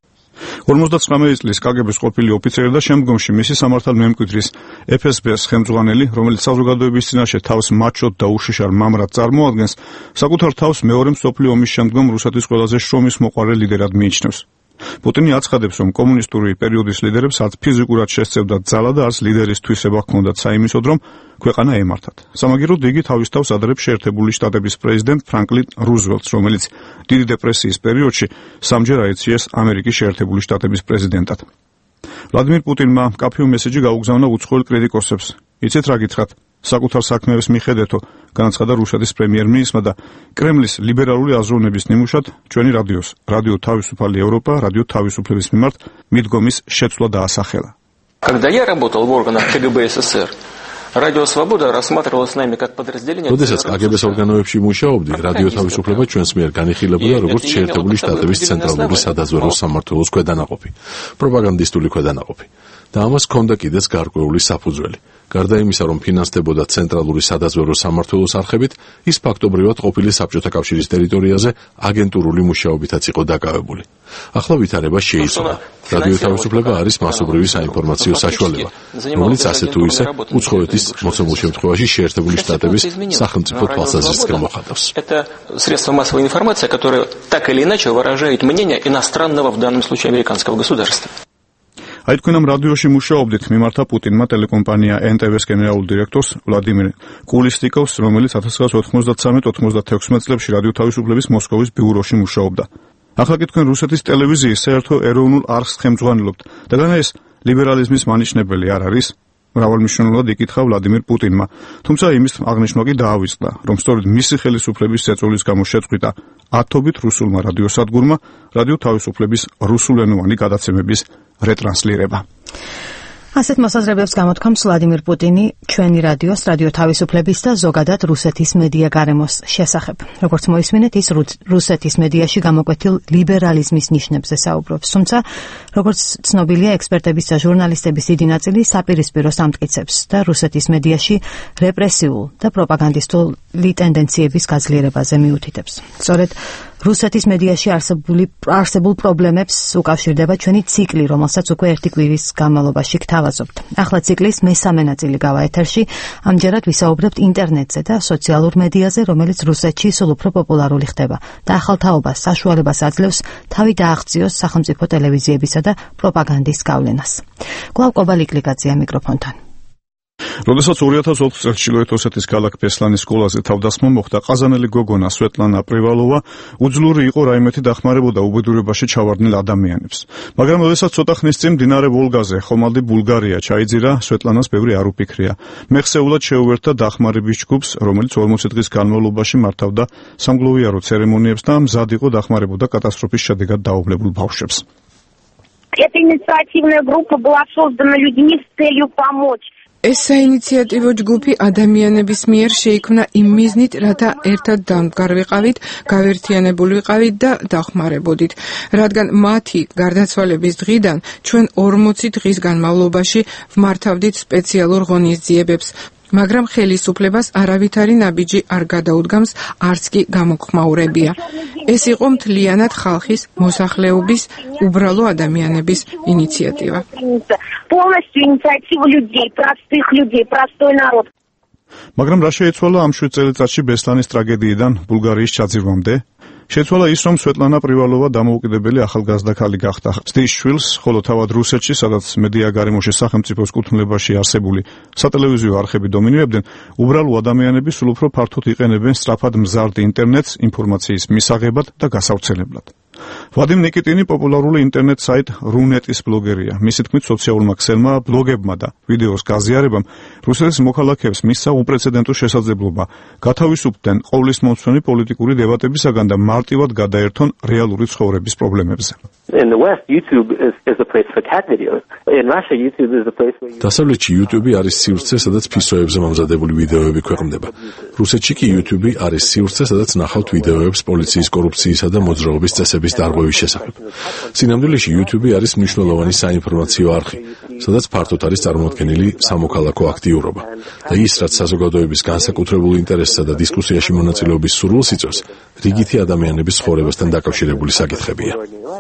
Speaker 22: 59 წლის კგბ-ს ყოფილი ოფიცერი და შემდგომში მისი სამართალ მემკვიდრის FSB-ს ხელმძღვანელი, რომელიც საზოგადოების წინაშე თავს მაჩოდ და უშიშარ მამრად წარმოადგენს, საკუთარ თავს მეორე მსოფლიო ომის შემდგომ რუსეთის ყველაზე შრომის მოყვარე ლიდერად მიიჩნევს. პუტინი აცხადებს, რომ კომუნისტური პერიოდის ლიდერებს არც ფიზიკურად შესწევდათ ძალა და არც ლიდერის თვისება ჰქონდათ საიმისოდ, რომ ქვეყანა ემართათ. სამაგიეროდ იგი თავის თავს ადრებს შეერთებული შტატების პრეზიდენტ ფრანკლინ რუზველტს, რომელიც დიდი დეპრესიის პერიოდში სამჯერ აირჩიეს ამერიკის შეერთებული შტატების პრეზიდენტად. ვლადიმირ პუტინმა მკაფიო მესეჯი გაუგზავნა უცხოელ კრიტიკოსებს. იცით რა გითხრათ? საკუთარ საქმეებს მიხედეთო, განაცხადა რუსეთის პრემიერ-მინისტრმა და კრემლის ლიბერალური აზროვნების ნიმუშად ჩვენი რადიო თავისუფალი ევროპა, რადიო თავისუფლების მიმართ მიდგომის შეცვლა დაასახელა.
Speaker 23: Когда я работал в органах КГБ СССР, Радио Свобода рассматривалось нами как подразделение.
Speaker 25: როდესაც კგბ-ს ორგანოებში მუშაობდი, რადიო თავისუფლება ჩვენს მიერ განიხილებოდა როგორც შეერთებული შტატების ცენტრალური სადაზვერვო სამმართველოს ქვედანაყოფი, პროპაგანდისტული ქვედანაყოფი. და ამას ჰქონდა კიდეც გარკვეული საფუძველი. გარდა იმისა, რომ ფინანსდებოდა ცენტრალური სადაზვერვო სამმართველოს არხებით, ის ფაქტობრივად ყოფილი საბჭოთა კავშირის ტერიტორიაზე აგენტურული მუშაობითაც იყო დაკავებული. ახლა ვითარება შეიცვალა. რადიო თავისუფლება არის მასობრივი საინფორმაციო საშუალება, რომელიც ასე თუ ისე უცხოეთის მოცემულ შემთხვევაში შეერთებული შტატების სახელმწიფო თვალსაზრისით მოხატავს.
Speaker 23: Это средство массовой информации, которое так или иначе выражает мнение иностранного, в данном случае американского государства.
Speaker 22: აი თქვენ ამ რადიოში მუშაობდით, მიმართა პუტინმა ტელეკომპანია NTV-ს გენერალურ დირექტორს ვლადიმირ კულისტიკოვს, რომელიც 1993-96 წლებში რადიო თავისუფლების მოსკოვის ბიუროში მუშაობდა. ახლა კი თქვენ რუსეთის ტელევიზიის საერთო ეროვნულ არხს ხელმძღვანელობთ და განა ეს ლიბერალიზმის მანიშნებელი არ არის? მრავალმნიშვნელოვნად იკითხა ვლადიმირ პუტინმა, თუმცა იმის აღნიშვნა კი დაავიწყდა, რომ სწორედ მისი ხელისუფლების წეწოლის გამო შეწყვიტა ათობით რუსულმა რადიოსადგურმა რადიო თავისუფლების რუსულენოვანი გადაცემების რეტრანსლირება. ასეთ მოსაზრებებს გამოთქვამს ვლადიმირ პუტინი ჩვენი რადიოს, რადიო თავისუფლების და ზოგადად რუსეთის მედია გარემოს შესახებ. როგორც მოისმინეთ, ის რუსეთის მედიაში გამოკვეთილ ლიბერალიზმის ნიშნებზე საუბრობს, თუმცა როგორც ცნობილია, ექსპერტების და ჟურნალისტების დიდი ნაწილი საპირისპიროს ამტკიცებს და რუსეთის მედიაში რეპრესიულ და პროპაგანდისტული ტენდენციების გაძლიერებაზე მიუთითებს. სწორედ რუსეთის მედიაში არსებულ პრობლემებს უკავშირდება ჩვენი ციკლი, რომელსაც უკვე ერთი კვირის განმავლობაში გთავაზობთ. ახლა ციკლის მესამე ნაწილი გავა ეთერში, ამჯერად ვისაუბრებთ ინტერნეტზე და სოციალურ მედიაზე, რომელიც რუსეთში სულ უფრო პოპულარული ხდება და ახალ თაობას, საშუალებას აძლევს თავი დააღწიოს სახელმწიფო ტელევიზიებისა და პროპაგანდის გავლენას. კვლავ კობალიკლიკაცია მიკროფონთან. როდესაც 2004 წელს ჩრდილოეთ ოსეთის ქალაქ ბესლანის სკოლაზე თავდასხმა მოხდა, ყაზანელი გოგონა სვეტლანა პრივალოვა უძლური იყო რაიმეთი დახმარებოდა უბედურებაში ჩავარდნილ ადამიანებს. მაგრამ როდესაც ცოტა ხნის წინ მდინარე ვოლგაზე ხომალდი ბულგარია ჩაიძირა, სვეტლანას ბევრი არ უფიქრია. მეხსეულად შეუერთდა დახმარების ჯგუფს, რომელიც 40 დღის განმავლობაში მართავდა სამგლოვიარო ცერემონიებს და მზად იყო დახმარებოდა კატასტროფის შედეგად დაობლებულ ბავშვებს.
Speaker 2: Эта инициативная группа была создана людьми с целью помочь.
Speaker 5: ეს საინიციატივო ჯგუფი ადამიანების მიერ შეიქმნა იმ მიზნით, რათა ერთად დამდგარ ვიყავით, გავერთიანებული ვიყავით და დახმარებოდით. რადგან მათი გარდაცვალების დღიდან ჩვენ 40 დღის განმავლობაში ვმართავდით სპეციალურ ღონისძიებებს, მაგრამ ხელისუფლებას არავითარი ნაბიჯი არ გადაუდგამს, არც კი გამოხმაურებია. ეს იყო მთლიანად ხალხის, მოსახლეობის, უბრალო ადამიანების ინიციატივა.
Speaker 2: Полностью инициатива людей, простых людей, простой народ.
Speaker 22: მაგრამ რა შეეცვალა ამ 7 წელიწადში ბესლანის ტრაგედიიდან ბულგარიის ჩაძირვამდე? შეცვალა ის, რომ სვეტლანა პრივალოვა დამოუკიდებელი ახალგაზრდა ქალი გახდა. ცდის შვილს, ხოლო თავად რუსეთში, სადაც მედია გარემოში სახელმწიფოს კუთვნილებაში არსებული სატელევიზიო არხები დომინირებდნენ, უბრალო ადამიანები სულ უფრო ფართოდ იყენებენ სწრაფად მზარდ ინტერნეტს ინფორმაციის მისაღებად და გასავრცელებლად. ვადიმ ნიკიტინი პოპულარული ინტერნეტ საიტ რუნეტის ბლოგერია. მისი თქმით, სოციალურმა ქსელმა, ბლოგებმა და ვიდეოს გაზიარებამ რუსეთის მოქალაქეებს მისცა უპრეცედენტო შესაძლებლობა გათავისუფლდნენ ყოვლისმომცველი პოლიტიკური დებატებისაგან და მარტივად გადაერთონ რეალური ცხოვრების პრობლემებზე.
Speaker 25: დასავლეთში YouTube არის სივრცე, სადაც ფისოებზე მომზადებული ვიდეოები ქვეყნდება. რუსეთში კი YouTube არის სივრცე, სადაც ნახავთ ვიდეოებს პოლიციის კორუფციისა და მოძრაობის წესების დარღვევის შესახებ. სინამდვილეში YouTube არის მნიშვნელოვანი საინფორმაციო არხი. სადაც ფართოდ არის წარმოქმნილი სამოქალაქო აქტიურობა. და ის, რაც საზოგადოების განსაკუთრებულ ინტერესსა და დისკუსიაში მონაწილეობის სურვილს იწვევს, რიგითი ადამიანების ცხოვრებასთან დაკავშირებული საკითხებია.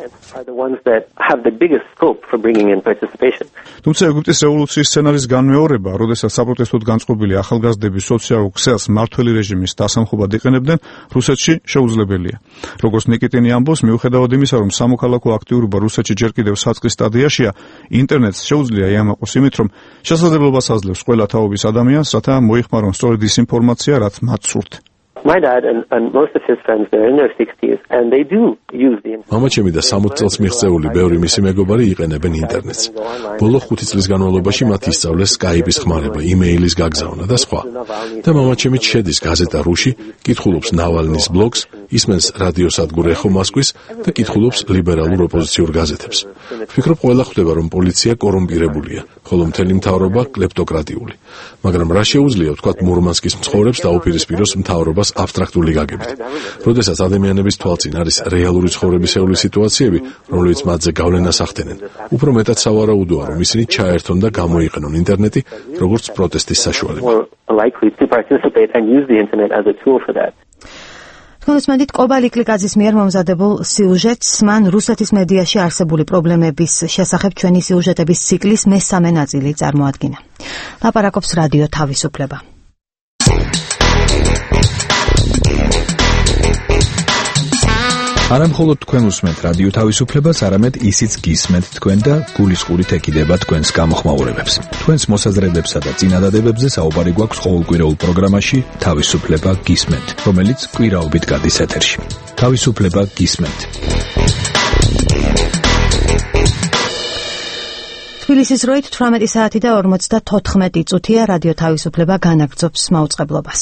Speaker 22: თუმცა ეგვიპტის რევოლუციის სცენარის განმეორება, როდესაც საპროტესტოდ განწყობილი ახალგაზრდები სოციალურ ქსელს მმართველი რეჟიმის დასამხობად იყენებდნენ, რუსეთში შეუძლებელია. როგორც ნიკიტინი ამბობს, მიუხედავად იმისა, რომ სამოქალაქო აქტიურობა რუსეთში ჯერ კიდევ საწყის სტადიაშია, ინტერნეტს შეუძლია იამაყოს იმით, რომ შესაძლებლობას აძლევს ყველა თაობის ადამიანს, რათა მოიხმარონ სწორედ ის ინფორმაცია, რაც მათ სურთ.
Speaker 25: მამაჩემი და 60 წელს მიღწეული ბევრი მისი მეგობარი იყენებენ ინტერნეტს. ბოლო 5 წლის განმავლობაში მათ ისწავლეს Skype-ის ხმარება, იმეილის გაგზავნა და სხვა. და მამაჩემიც შედის გაზეტა რუში, კითხულობს ნავალნის ბლოგს, ისმენს რადიოსადგურ ეხო მოსკვის და კითხულობს ლიბერალურ ოპოზიციურ გაზეთებს. ვფიქრობ, ყველა ხვდება, რომ პოლიცია კორუმპირებულია, ხოლო მთელი მთავრობა კლეპტოკრატიული. მაგრამ რა შეუძლია ვთქვათ მურმანსკის მცხოვრებს დაუპირისპიროს მთავრობას აბსტრაქტული გაგებით. როდესაც ადამიანების თვალწინ არის რეალური ცხოვრებისეული სიტუაციები, რომლებიც მათზე გავლენას ახდენენ, უფრო მეტად სავარაუდოა, რომ ისინი ჩაერთონ და გამოიყენონ ინტერნეტი როგორც პროტესტის საშუალება.
Speaker 8: თქმით, კობალ იკლიკაძის მიერ მომზადებულ სიუჟეტს მან რუსეთის მედიაში არსებული პრობლემების შესახებ ჩვენი სიუჟეტების ციკლის მესამე ნაწილი წარმოადგინა. ლაპარაკობს რადიო თავისუფლება.
Speaker 9: არა მხოლოდ თქვენ უსმენთ რადიო თავისუფლებას, არამედ ისიც გისმენთ თქვენ და გულისყურით ეკიდება თქვენს გამოხმაურებებს. თქვენს მოსაზრებებსა და წინადადებებზე საუბარი გვაქვს ყოველკვირეულ პროგრამაში თავისუფლება გისმენთ, რომელიც კვირაობით გადის ეთერში. თავისუფლება გისმენთ. თბილისის დროით 18 საათი და 54 წუთია რადიო თავისუფლება განაგრძობს მაუწყებლობას.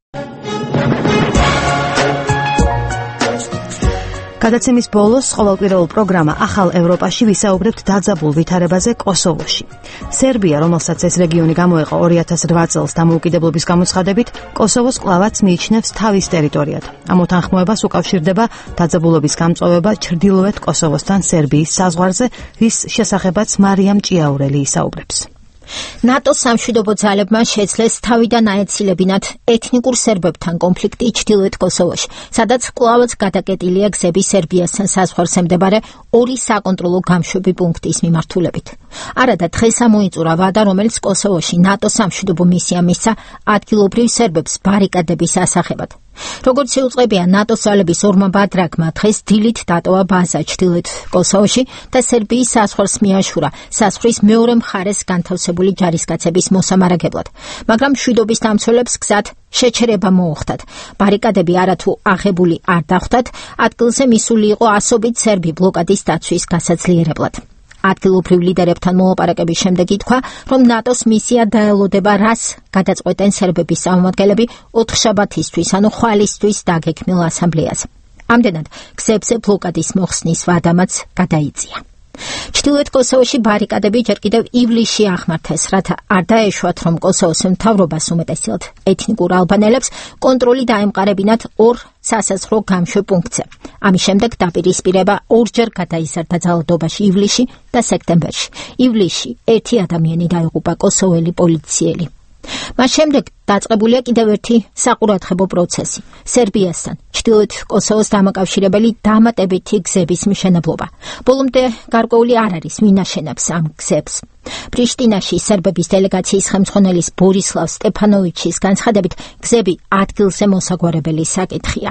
Speaker 9: გადაცემის ბოლოს ყოველკვირეულ პროგრამა ახალ ევროპაში ვისაუბრებთ დაძაბულ ვითარებაზე კოსოვოში. სერბია, რომელსაც ეს რეგიონი გამოეყო 2008 წელს დამოუკიდებლობის გამოცხადებით, კოსოვოს კვლავაც მიიჩნევს თავის ტერიტორიად. ამ უთანხმოებას უკავშირდება დაძაბულობის გამწვავება ჩრდილოეთ კოსოვოსთან სერბიის საზღვარზე, რის შესახებაც მარიამ ჭიაურელი ისაუბრებს.
Speaker 10: ნატოს სამშვიდობო ძალებმა შეძლეს თავიდან აეცილებინათ ეთნიკურ სერბებთან კონფლიქტი ჩრდილოეთ კოსოვოში, სადაც კვლავაც გადაკეტილია გზები სერბიასთან საზღვარზე მდებარე ორი საკონტროლო გამშვები პუნქტის მიმართულებით. არადა დღეს ამოიწურა ვადა, რომელიც კოსოვოში ნატოს სამშვიდობო მისიამ მისცა ადგილობრივ სერბებს ბარიკადების ასახებად. როგორც იუწყებია ნატოს ძალების ორმა ბადრაგმა დღეს დილით დატოვა ბაზა ჩრდილოეთ კოსოვოში და სერბიის საზღვარს მიაშურა საზღვრის მეორე მხარეს განთავსებული ჯარისკაცების მოსამარაგებლად, მაგრამ მშვიდობის დამცველებს გზად შეჩერება მოუხდათ. ბარიკადები არათუ აღებული არ დახვდათ, ადგილზე მისული იყო ასობით სერბი ბლოკადის დაცვის გასაძლიერებლად. ადგილობრივ ლიდერებთან მოლაპარაკების შემდეგ ითქვა, რომ ნატოს მისია დაელოდება რას გადაწყვეტენ სერბების წარმომადგენლები 4 შაბათისთვის, ანუ ხვალისთვის დაგექმნილ ასამბლეაზე. ამდენად გზებზე ბლოკადის მოხსნის ვადამაც გადაიწია. ჩრდილოეთ კოსოვოში ბარიკადები ჯერ კიდევ ივლისში აღმართეს, რათა არ დაეშვათ, რომ კოსოვოს მთავრობას უმეტესად ეთნიკურ ალბანელებს კონტროლი დაემყარებინათ ორ სასაზღვრო გამშვებ პუნქტზე. ამის შემდეგ დაპირისპირება ორჯერ გადაიზარდა ძალადობაში ივლისში და სექტემბერში. ივლისში ერთი ადამიანი დაიღუპა კოსოველი პოლიციელი. მას შემდეგ დაწყებულია კიდევ ერთი საყურადღებო პროცესი. სერბიასთან ჩრდილოეთ კოსოვოს დამაკავშირებელი დამატებითი გზების მშენებლობა. ბოლომდე გარკვეული არ არის, ვინ აშენებს ამ გზებს. პრიშტინაში სერბების დელეგაციის ხელმძღვანელის ბორისლავ სტეფანოვიჩის განცხადებით, გზები ადგილზე მოსაგვარებელი საკითხია.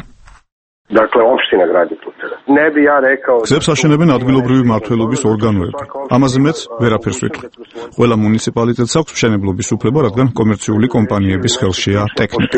Speaker 22: გზებს აშენებენ ადგილობრივი მმართველობის ორგანოები. ამაზე მეც ვერაფერს ვიტყვი. ყველა მუნიციპალიტეტს აქვს მშენებლობის უფლება, რადგან კომერციული კომპანიების ხელშია ტექნიკა.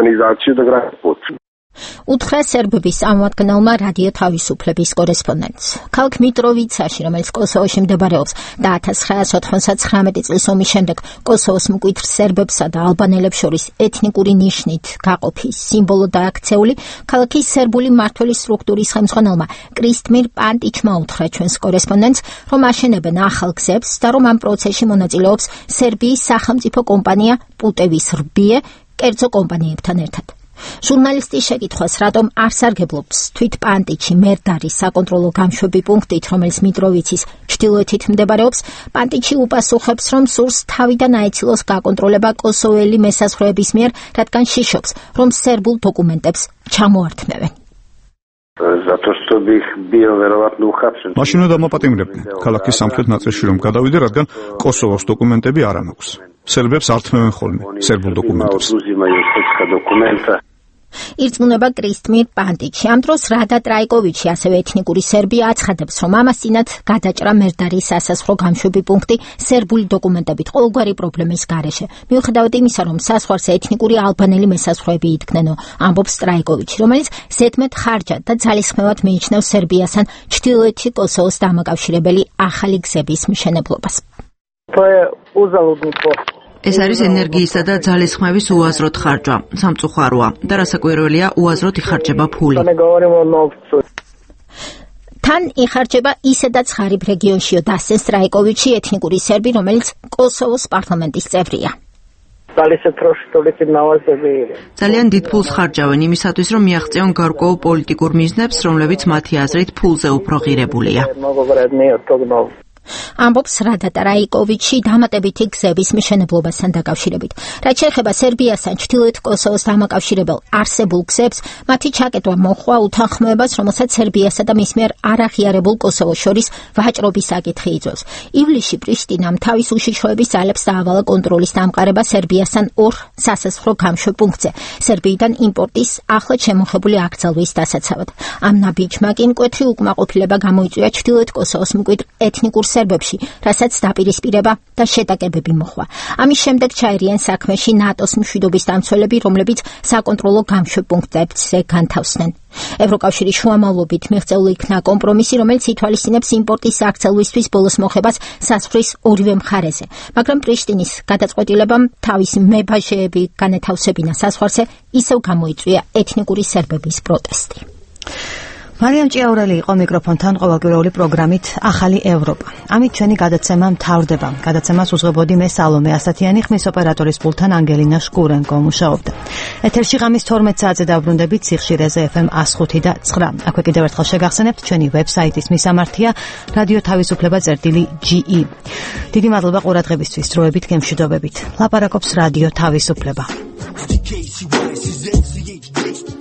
Speaker 10: უთხრა სერბების ამოადგნელმა რადიო თავისუფლების კორესპონდენტს. ქალაქ მიტროვიცაში, რომელიც კოსოვოში მდებარეობს და 1999 წლის ომის შემდეგ კოსოვოს მკვიდრ სერბებსა და ალბანელებს შორის ეთნიკური ნიშნით გაყოფის სიმბოლო დააქცეული, ქალაქის სერბული მმართველის სტრუქტურის ხელმძღვანელმა კრისტმირ პანტიჩმა უთხრა ჩვენს კორესპონდენტს, რომ აშენებენ ახალ გზებს და რომ ამ პროცესში მონაწილეობს სერბიის სახელმწიფო კომპანია პუტევის რბიე კერძო კომპანიებთან ერთად. ჟურნალისტის შეკითხვას, რატომ არ სარგებლობს თვით პანტიჩი მერდარის საკონტროლო გამშვები პუნქტით, რომელიც მიტროვიცის ჩრდილოეთით მდებარეობს, პანტიჩი უპასუხებს, რომ სურს თავიდან აეცილოს გაკონტროლება კოსოველი მესაზღვრეების მიერ, რადგან შიშობს, რომ სერბულ დოკუმენტებს ჩამოართმევენ.
Speaker 22: მაშინ უნდა მოპატიმრებდნენ ქალაქის სამხრეთ ნაწილში რომ გადავიდე, რადგან კოსოვოს დოკუმენტები არ მაქვს. სერბებს ართმევენ ხოლმე სერბულ დოკუმენტებს.
Speaker 10: ირწმუნება კრისტმირ პანტიჩი. ამ დროს რადა ტრაიკოვიჩი, ასევე ეთნიკური სერბი აცხადებს, რომ ამას წინათ გადაჭრა მერდარის სასაზღვრო გამშვები პუნქტი სერბული დოკუმენტებით ყოველგვარი პრობლემის გარეშე. მიუხედავად იმისა, რომ საზღვარზე ეთნიკური ალბანელი მესაზღვრეები იდგნენო, ამბობს ტრაიკოვიჩი, რომელიც ზედმეტ ხარჯად და ძალისხმევად მიიჩნევს სერბიასთან ჩრდილოეთი კოსოვოს დამაკავშირებელი ახალი გზების მშენებლობას.
Speaker 11: ეს არის ენერგიისა და ძალისხმევის უაზროდ ხარჯვა, სამწუხაროა და რასაკვირველია, უაზროდ იხარჯება ფული.
Speaker 10: თან იხარჯება ისედაც ღარიბ რეგიონშიო, დასცენს ტრაიკოვიჩი, ეთნიკური სერბი, რომელიც კოსოვოს პარლამენტის წევრია.
Speaker 11: ძალიან დიდ ფულს ხარჯავენ იმისათვის, რომ მიაღწიონ გარკვეულ პოლიტიკურ მიზნებს, რომლებიც მათი აზრით ფულზე უფრო ღირებულია.
Speaker 10: ამბობს რადა ტრაიკოვიჩი დამატებითი გზების მშენებლობასთან დაკავშირებით. რაც შეეხება სერბიასთან ჩრდილოეთ კოსოვოს დამაკავშირებელ არსებულ გზებს, მათი ჩაკეტვა მოჰყვა უთანხმოებას, რომელსაც სერბიასა და მის მიერ არაღიარებულ კოსოვოს შორის ვაჭრობის საკითხი იწვევს. ივლისში პრიშტინამ თავის უშიშროების ძალებს დაავალა კონტროლის დამყარება სერბიასთან ორ სასაზღვრო გამშვებ პუნქტზე, სერბიიდან იმპორტის ახლად შემოხებული აკრძალვის დასაცავად. ამ ნაბიჯმა კი მკვეთრი უკმაყოფილება გამოიწვია ჩრდილოეთ კოსოვოს მკვიდრ ეთნიკურ სერბებში, რასაც დაპირისპირება და შეტაკებები მოჰყვა. ამის შემდეგ ჩაერიან საქმეში ნატოს მშვიდობის დამცველები, რომლებიც საკონტროლო გამშვებ პუნქტებზე განთავსდნენ. ევროკავშირის შუამავლობით მიღწეული იქნა კომპრომისი, რომელიც ითვალისწინებს იმპორტის აკრძალვისთვის ბოლოს მოხებას საზღვრის ორივე მხარეზე, მაგრამ პრიშტინის გადაწყვეტილებამ თავის მებაჟეები განეთავსებინა საზღვარზე, ისევ გამოიწვია ეთნიკური სერბების პროტესტი.
Speaker 8: მარიამ ჭიაურელი იყო მიკროფონთან ყოველკვირეული პროგრამით ახალი ევროპა. ამით ჩვენი გადაცემა მთავრდება. გადაცემას უძღვებოდი მე სალომე ასათიანი, ხმის ოპერატორის პულტთან ანგელინა შკურენკო მუშაობდა. ეთერში ღამის 12 საათზე დაბრუნდებით სიხშირეზე FM 105 და 9. აქვე კიდევ ერთხელ შეგახსენებთ ჩვენი ვებსაიტის მისამართია რადიო თავისუფლება.ge. დიდი მადლობა ყურადღებისთვის, დროებით გემშვიდობებით. ლაპარაკობს რადიო თავისუფლება.